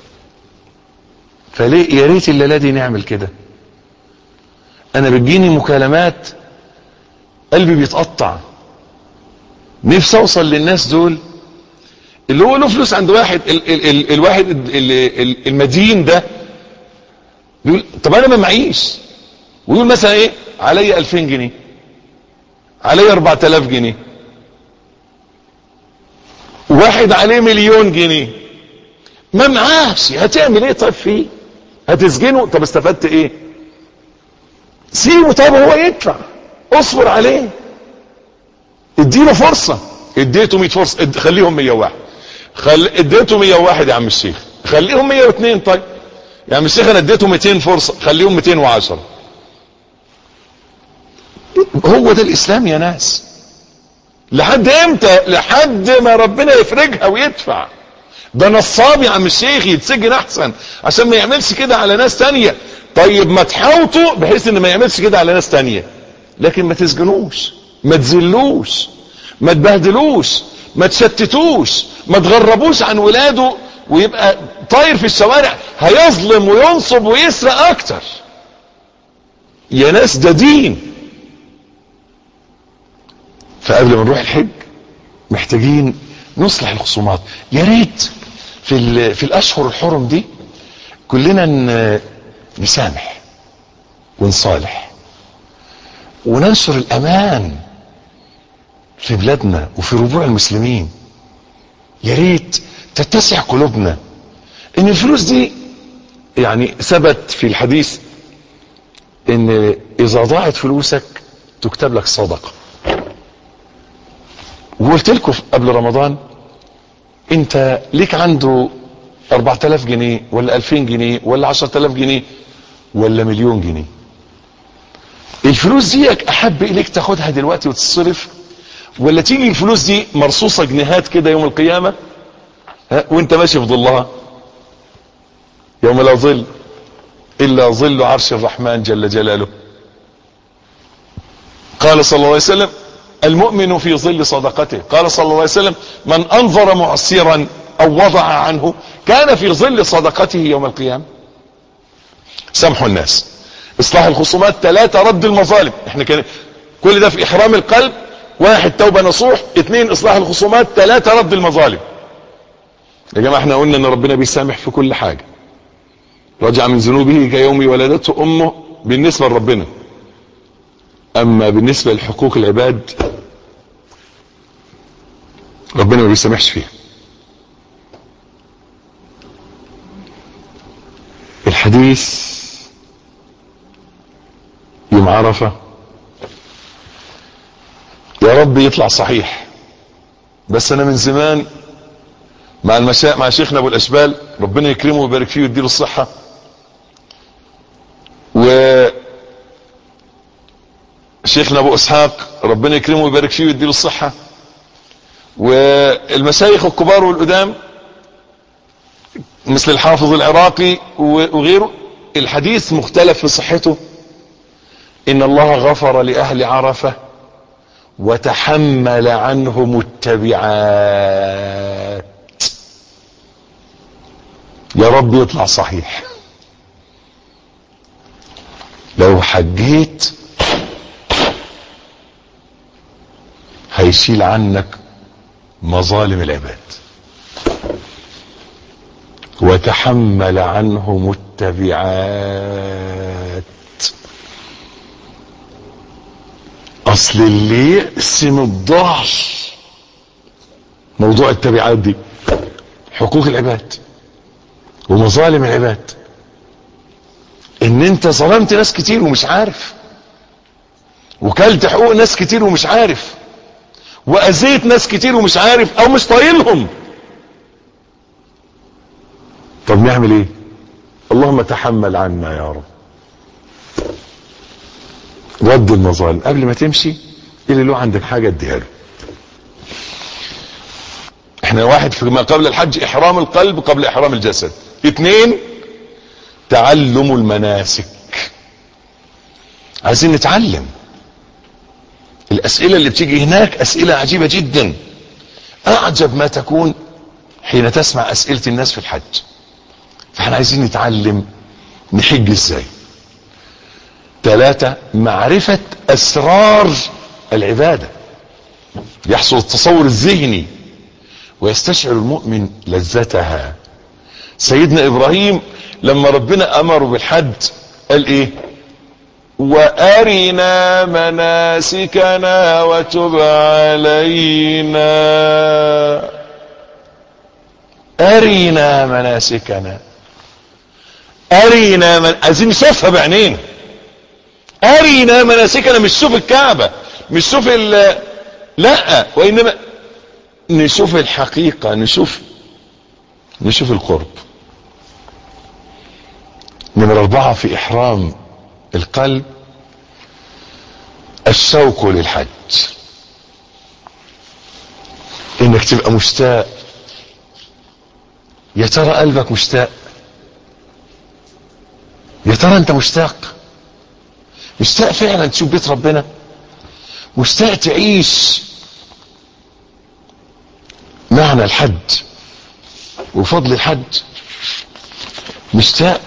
فليه يا ريت الليله دي نعمل كده. انا بتجيني مكالمات قلبي بيتقطع، نفسي اوصل للناس دول اللي هو له فلوس عند واحد، ال ال ال الواحد ال ال المدين ده يقول طب انا ما معيش، ويقول مثلا ايه علي الفين جنيه، علي اربعة الاف جنيه، واحد عليه مليون جنيه ما معاش، هتعمل ايه طيب فيه؟ هتسجنه؟ طب استفدت ايه؟ سيبه طب هو يدفع، اصبر عليه، اديله فرصة. اديته مية فرصة، اد... خليهم مية وواحد. خل... اديته مية وواحد يا عم الشيخ، خليهم مية واتنين. طيب يا عم الشيخ انا اديته ميتين فرصة، خليهم ميتين وعشرة. هو ده الاسلام يا ناس. لحد امتى؟ لحد ما ربنا يفرجها ويدفع. ده نصاب يا عم الشيخ، يتسجن احسن عشان ما يعملش كده على ناس تانية. طيب ما تحاوطوا بحيث ان ما يعملش كده على ناس تانية، لكن ما تسجنوش، ما تذلوش، ما تبهدلوش، ما تشتتوش، ما تغربوش عن ولاده ويبقى طاير في الشوارع، هيظلم وينصب ويسرق اكتر. يا ناس ده دين. فقبل ما نروح الحج محتاجين نصلح الخصومات. يا ريت في في الاشهر الحرم دي كلنا نسامح ونصالح وننشر الامان في بلادنا وفي ربوع المسلمين. يا ريت تتسع قلوبنا. ان الفلوس دي يعني ثبت في الحديث ان اذا ضاعت فلوسك تكتب لك صدقة. وقلت لكم قبل رمضان انت ليك عنده اربعة الاف جنيه ولا الفين جنيه ولا عشرة الاف جنيه ولا مليون جنيه، الفلوس دي احب اليك تاخدها دلوقتي وتتصرف، ولا تيجي الفلوس دي مرصوصة جنيهات كده يوم القيامة ها وانت ماشي في ظلها؟ يوم لا ظل الا ظل عرش الرحمن جل جلاله. قال صلى الله عليه وسلم المؤمن في ظل صدقته. قال صلى الله عليه وسلم من انظر معسرا او وضع عنه كان في ظل صدقته يوم القيامة. سامحوا الناس، اصلاح الخصومات، ثلاثة رد المظالم. احنا كان كل ده في احرام القلب. واحد توبة نصوح، اثنين اصلاح الخصومات، ثلاثة رد المظالم. يا جماعة احنا قلنا ان ربنا بيسامح في كل حاجة. رجع من ذنوبه كيوم ولدته امه بالنسبة لربنا، اما بالنسبة لحقوق العباد ربنا ما بيسامحش فيها. الحديث يوم عرفة يا رب يطلع صحيح، بس انا من زمان مع المشا... مع شيخنا ابو الاشبال ربنا يكرمه ويبارك فيه ويديله الصحة، و شيخنا ابو اسحاق ربنا يكرمه ويبارك فيه ويديله الصحة، والمشايخ الكبار والقدام مثل الحافظ العراقي وغيره، الحديث مختلف في صحته. ان الله غفر لاهل عرفة وتحمل عنهم التبعات. يا رب يطلع صحيح. لو حجيت هيشيل عنك مظالم العباد. وتحمل عنهم التبعات. اصل اللي يقسم الظهر موضوع التبعات دي حقوق العباد ومظالم العباد. ان انت ظلمت ناس كتير ومش عارف، وكلت حقوق ناس كتير ومش عارف، واذيت ناس كتير ومش عارف او مش طايلهم. طب نعمل ايه؟ اللهم تحمل عنا يا رب. رد المظالم. قبل ما تمشي اللي له عندك حاجة اديها له. احنا واحد في ما قبل الحج احرام القلب قبل احرام الجسد. اثنين تعلم المناسك. عايزين نتعلم. الاسئلة اللي بتيجي هناك اسئلة عجيبة جدا. اعجب ما تكون حين تسمع اسئلة الناس في الحج. فاحنا عايزين نتعلم نحج ازاي. ثلاثة معرفة اسرار العبادة. يحصل التصور الذهني ويستشعر المؤمن لذتها. سيدنا ابراهيم لما ربنا امره بالحج قال ايه؟ وارنا مناسكنا وتب علينا. ارنا مناسكنا، ارنا من... عايزين نشوفها بعينينا. ارنا مناسكنا، مش شوف الكعبة، مش شوف ال... لا، وانما نشوف الحقيقة، نشوف نشوف القرب. نمرة اربعة في احرام القلب الشوق للحج، انك تبقى مشتاق. يا ترى قلبك مشتاق؟ يا ترى انت مشتاق؟ مشتاق فعلا تشوف بيت ربنا؟ مشتاق تعيش معنى الحج وفضل الحج؟ مشتاق؟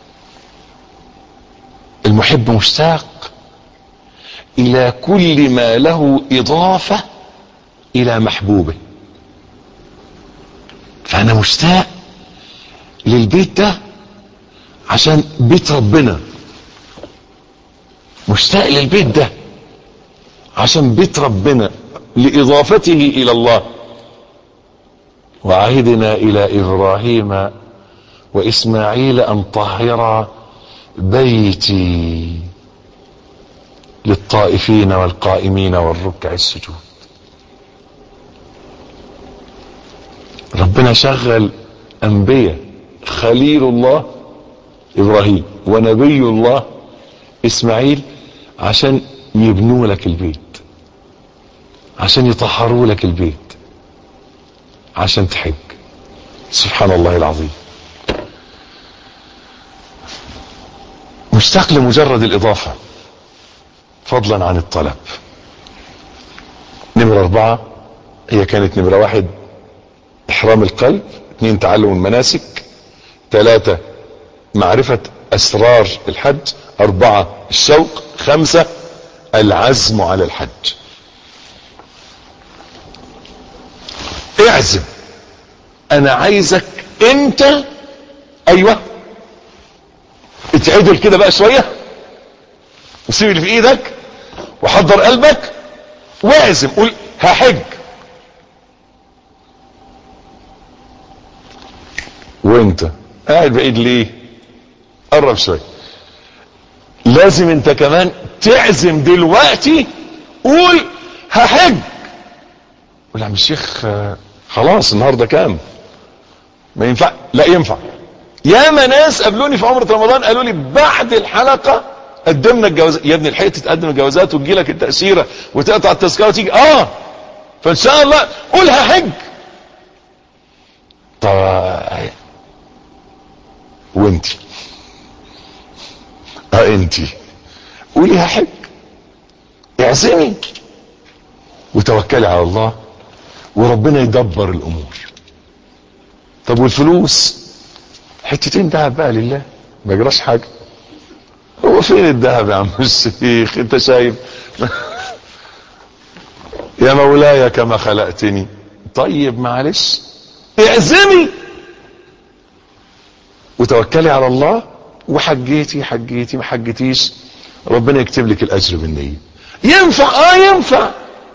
المحب مشتاق الى كل ما له اضافة الى محبوبه. فانا مشتاق للبيت ده عشان بيت ربنا، مشتاق للبيت ده عشان بيت ربنا لاضافته الى الله. وعهدنا الى ابراهيم واسماعيل ان طهرا بيتي للطائفين والقائمين والركع السجود. ربنا شغل انبياء، خليل الله ابراهيم ونبي الله اسماعيل عشان يبنوا لك البيت، عشان يطهروا لك البيت، عشان تحج. سبحان الله العظيم. مشتاق لمجرد الاضافة فضلا عن الطلب. نمرة اربعة هي كانت نمرة واحد احرام القلب، اثنين تعلم المناسك، ثلاثة معرفة اسرار الحج، اربعة الشوق، خمسة العزم على الحج. اعزم. انا عايزك انت، ايوه اتعدل كده بقى شوية وسيب اللي في ايدك وحضر قلبك واعزم، قول هحج. وانت قاعد بعيد ليه؟ قرب شوية. لازم انت كمان تعزم دلوقتي، قول هحج. قول يا عم الشيخ خلاص النهارده كام؟ ما ينفع. لا ينفع. ياما ناس قابلوني في عمرة رمضان قالوا لي بعد الحلقة قدمنا الجوازات. يا ابني لحقت تقدم الجوازات وتجي لك التأشيرة وتقطع التذكرة وتيجي؟ اه فان شاء الله قول هحج. طب وانتي اه انتي قولي هحج، اعزمي وتوكلي على الله وربنا يدبر الامور. طب والفلوس؟ حتتين دهب بقى لله، ما يجراش حاجه. هو فين الدهب يا عم الشيخ؟ انت شايف يا مولاي كما خلقتني. طيب معلش اعزمي وتوكلي على الله، وحجيتي حجيتي ما حجيتيش ربنا يكتب لك الاجر بالنية. ينفع؟ اه ينفع.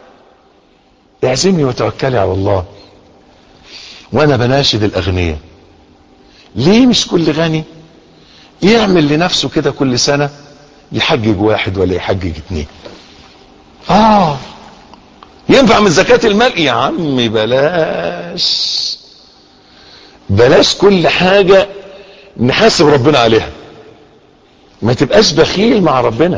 اعزمي وتوكلي على الله. وانا بناشد الاغنياء، ليه مش كل غني يعمل لنفسه كده كل سنة يحجج واحد ولا يحجج اتنين؟ اه ينفع من زكاة المال. يا عم بلاش بلاش كل حاجة نحاسب ربنا عليها. ما تبقاش بخيل مع ربنا،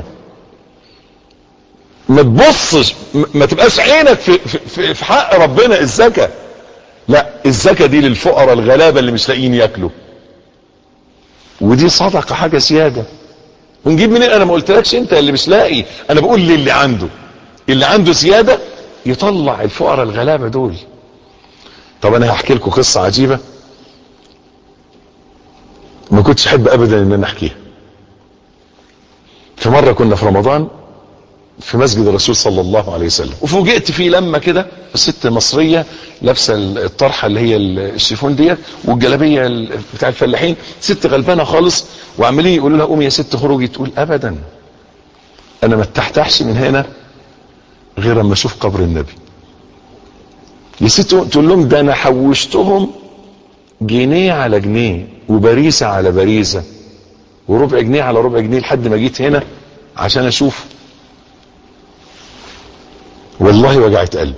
ما تبصش، ما تبقاش عينك في, في, في حق ربنا. الزكاة لا، الزكاة دي للفقراء الغلابة اللي مش لاقيين ياكلوا، ودي صدقة حاجة زيادة. ونجيب منين؟ انا ما قلتلكش انت اللي مش لاقي، انا بقول للي عنده، اللي عنده زيادة يطلع الفقراء الغلابة دول. طب انا هحكي لكم قصة عجيبة ما كنتش احب ابدا ان انا احكيها. في مرة كنا في رمضان في مسجد الرسول صلى الله عليه وسلم، وفوجئت فيه لما كده ست مصرية لابسة الطرحة اللي هي الشيفون ديت والجلابية بتاع الفلاحين، ست غلبانة خالص، وعمالين يقولوا لها قومي يا ست خروجي. تقول ابدا انا ما اتحتحش من هنا غير اما اشوف قبر النبي. يا ست تقول لهم ده انا حوشتهم جنيه على جنيه وبريسة على بريسة وربع جنيه على ربع جنيه لحد ما جيت هنا عشان اشوف. والله وجعت قلبي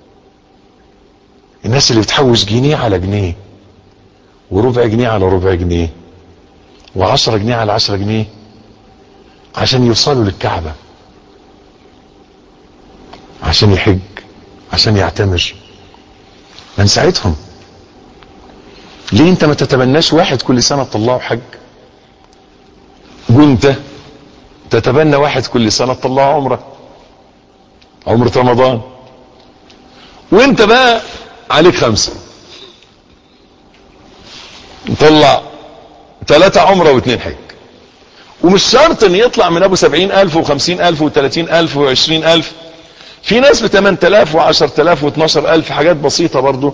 الناس اللي بتحوش جنيه على جنيه وربع جنيه على ربع جنيه وعشرة جنيه على عشرة جنيه عشان يوصلوا للكعبة، عشان يحج، عشان يعتمر. من ساعتهم ليه انت ما تتبناش واحد كل سنة تطلعه حج؟ وانت تتبنى واحد كل سنة تطلعه عمره، عمرة رمضان، وانت بقى عليك خمسة نطلع ثلاثة عمرة واثنين حج. ومش شرط ان يطلع من ابو سبعين الف وخمسين الف وثلاثين الف وعشرين الف، في ناس بثمان تلاف وعشر تلاف واثناشر الف، حاجات بسيطة برضو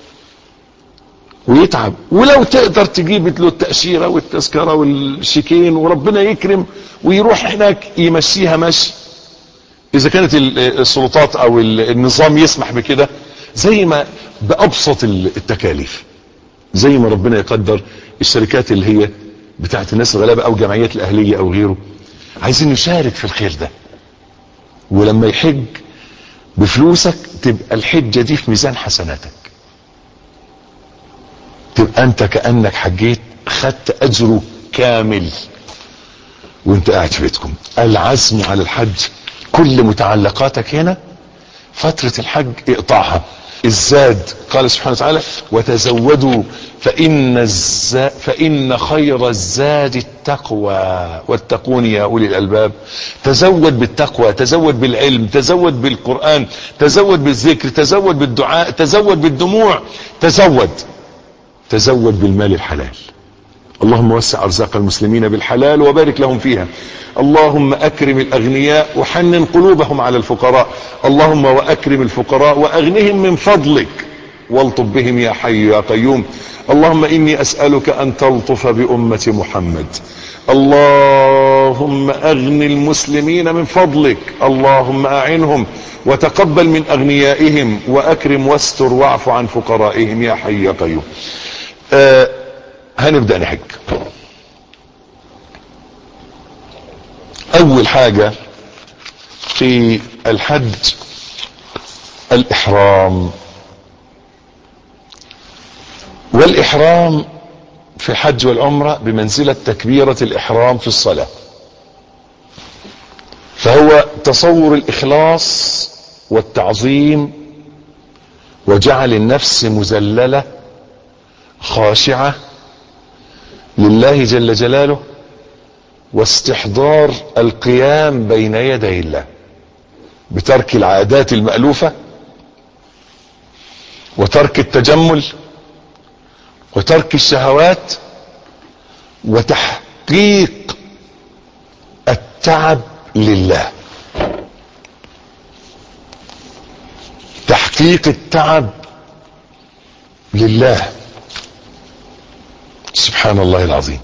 ويتعب. ولو تقدر تجيب له التأشيرة والتذكرة والشيكين وربنا يكرم ويروح هناك يمشيها مشي، اذا كانت السلطات او النظام يسمح بكده، زي ما بأبسط التكاليف، زي ما ربنا يقدر. الشركات اللي هي بتاعت الناس الغلابة او جمعيات الاهلية او غيره عايزين نشارك في الخير ده، ولما يحج بفلوسك تبقى الحجة دي في ميزان حسناتك، تبقى انت كأنك حجيت خدت اجره كامل وانت قاعد في بيتكم. العزم على الحج، كل متعلقاتك هنا فترة الحج اقطعها. الزاد قال سبحانه وتعالى وتزودوا فإن, الزا فإن خير الزاد التقوى واتقون يا أولي الألباب. تزود بالتقوى، تزود بالعلم، تزود بالقرآن، تزود بالذكر، تزود بالدعاء، تزود بالدموع، تزود تزود بالمال الحلال. اللهم وسع أرزاق المسلمين بالحلال وبارك لهم فيها. اللهم أكرم الأغنياء وحنن قلوبهم على الفقراء. اللهم وأكرم الفقراء وأغنهم من فضلك والطف بهم يا حي يا قيوم. اللهم إني أسألك أن تلطف بأمة محمد. اللهم أغن المسلمين من فضلك، اللهم أعنهم وتقبل من أغنيائهم وأكرم واستر واعف عن فقرائهم يا حي يا قيوم. آه هنبدأ نحج. اول حاجة في الحج الاحرام، والاحرام في الحج والعمرة بمنزلة تكبيرة الاحرام في الصلاة، فهو تصور الاخلاص والتعظيم وجعل النفس مذللة خاشعة لله جل جلاله، واستحضار القيام بين يدي الله بترك العادات المألوفة وترك التجمل وترك الشهوات وتحقيق التعب لله، تحقيق التعب لله. سبحان الله العظيم.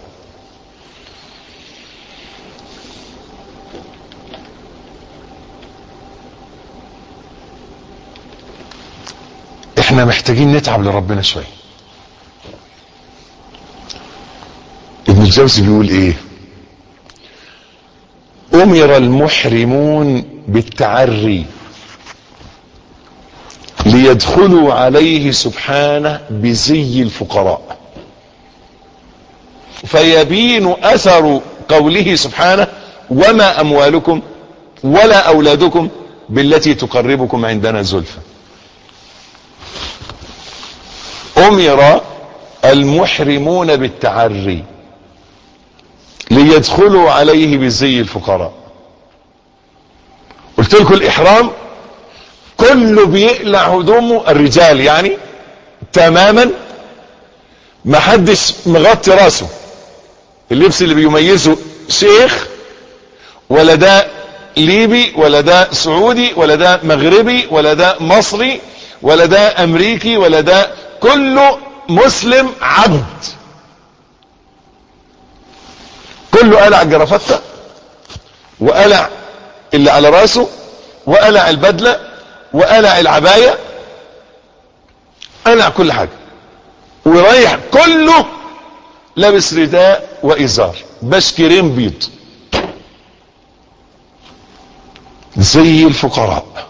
احنا محتاجين نتعب لربنا شوية. ابن الجوزي بيقول ايه؟ امر المحرمون بالتعري ليدخلوا عليه سبحانه بزي الفقراء، فيبين اثر قوله سبحانه وما اموالكم ولا اولادكم بالتي تقربكم عندنا زلفى. امر المحرمون بالتعري ليدخلوا عليه بزي الفقراء. قلت لكم الاحرام كله بيقلع هدومه، الرجال يعني تماما، ما حدش مغطي راسه، اللبس اللي بيميزه شيخ ولا ده ليبي ولا ده سعودي ولا ده مغربي ولا ده مصري ولا ده امريكي ولا ده، كله مسلم عبد، كله قلع الجرافته وقلع اللي على راسه وقلع البدله وقلع العبايه، قلع كل حاجه ورايح كله لابس رداء وازار بشكرين بيض زي الفقراء.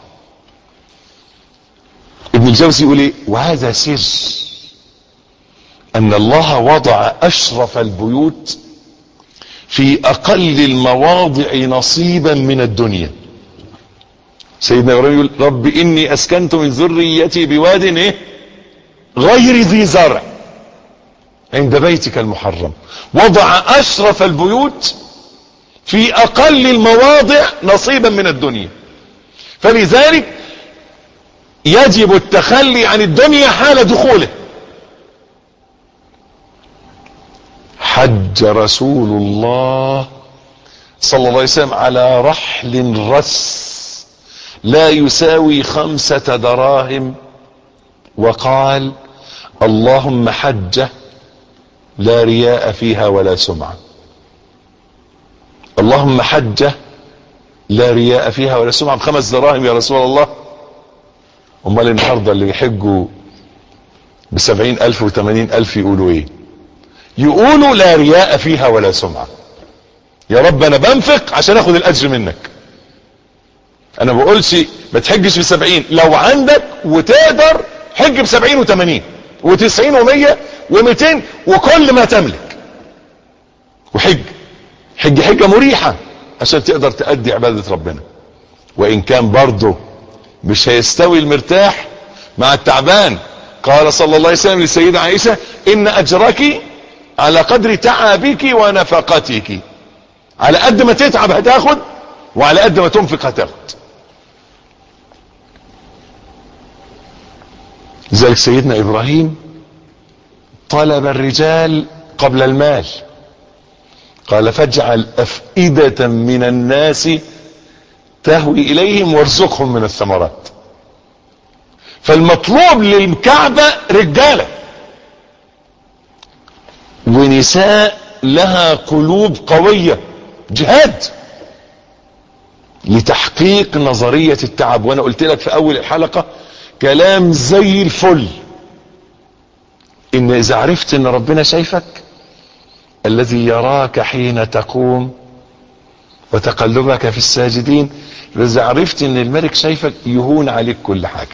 ابن الجوزي يقول ايه؟ وهذا سر ان الله وضع اشرف البيوت في اقل المواضع نصيبا من الدنيا. سيدنا ابراهيم يقول رب اني اسكنت من ذريتي بواد ايه غير ذي زرع عند بيتك المحرم. وضع اشرف البيوت في اقل المواضع نصيبا من الدنيا، فلذلك يجب التخلي عن الدنيا حال دخوله. حج رسول الله صلى الله عليه وسلم على رحل رس لا يساوي خمسة دراهم، وقال اللهم حجة لا رياء فيها ولا سمعة. اللهم حجة لا رياء فيها ولا سمعة بخمس دراهم يا رسول الله. امال النهارده اللي يحجوا بسبعين الف وثمانين الف يقولوا ايه؟ يقولوا لا رياء فيها ولا سمعة. يا رب انا بنفق عشان اخد الاجر منك. انا بقولش ما تحجش بسبعين، لو عندك وتقدر حج بسبعين وثمانين وتسعين ومية ومتين وكل ما تملك، وحج حج حجة مريحة عشان تقدر تأدي عبادة ربنا. وان كان برضه مش هيستوي المرتاح مع التعبان. قال صلى الله عليه وسلم للسيدة عائشة ان اجرك على قدر تعبك ونفقتك، على قد ما تتعب هتاخد وعلى قد ما تنفق هتاخد. لذلك سيدنا ابراهيم طلب الرجال قبل المال. قال فاجعل افئدة من الناس تهوي اليهم وارزقهم من الثمرات. فالمطلوب للكعبة رجالة ونساء لها قلوب قوية، جهاد لتحقيق نظرية التعب. وانا قلت لك في اول الحلقة كلام زي الفل، ان اذا عرفت ان ربنا شايفك الذي يراك حين تقوم وتقلبك في الساجدين، اذا عرفت ان الملك شايفك يهون عليك كل حاجة.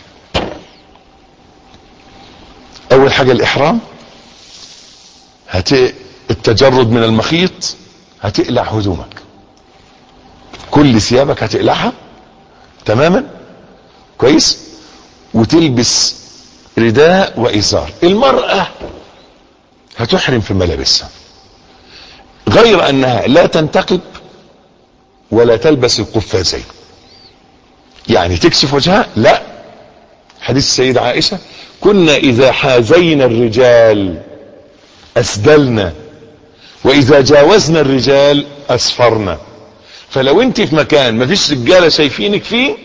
اول حاجة الاحرام، هت... التجرد من المخيط، هتقلع هدومك، كل ثيابك هتقلعها تماما كويس، وتلبس رداء وازار. المرأة هتحرم في ملابسها، غير انها لا تنتقب ولا تلبس القفازين، يعني تكشف وجهها لا. حديث السيدة عائشة كنا اذا حازينا الرجال اسدلنا واذا جاوزنا الرجال اسفرنا. فلو انت في مكان مفيش رجالة شايفينك فيه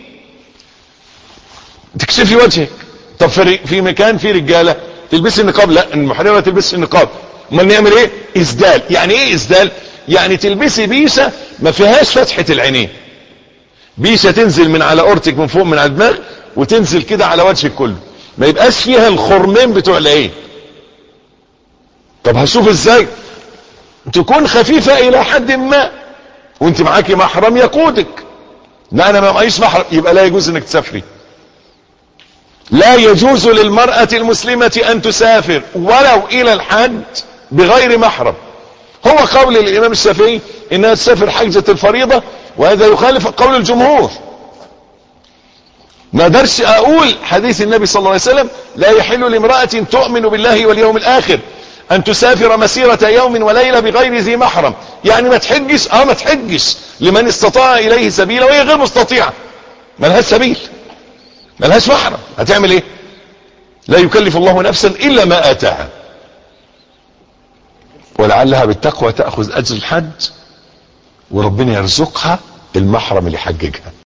تكشفي وجهك. طب في مكان فيه رجالة تلبسي النقاب، لا المحرمة تلبسي النقاب. امال نعمل ايه؟ اسدال. يعني ايه اسدال؟ يعني تلبسي بيشة ما فيهاش فتحة العينين، بيشة تنزل من على اورتك من فوق من على الدماغ وتنزل كده على وجهك كله، ما يبقاش فيها الخرمين بتوع العين. طب هشوف ازاي؟ تكون خفيفة الى حد ما وانت معاكي محرم يقودك. لا انا ما معيش محرم، يبقى لا يجوز انك تسافري. لا يجوز للمرأة المسلمة ان تسافر ولو الى الحج بغير محرم. هو قول الامام الشافعي انها تسافر حجة الفريضة، وهذا يخالف قول الجمهور. ما درش اقول حديث النبي صلى الله عليه وسلم لا يحل لامرأة تؤمن بالله واليوم الاخر ان تسافر مسيرة يوم وليلة بغير ذي محرم. يعني ما تحجش، اه ما تحجش لمن استطاع اليه سبيلا، وهي غير مستطيعة ما لهاش سبيل ما لهاش محرم، هتعمل ايه؟ لا يكلف الله نفسا الا ما اتاها. ولعلها بالتقوى تأخذ اجر الحج وربنا يرزقها المحرم اللي يحججها.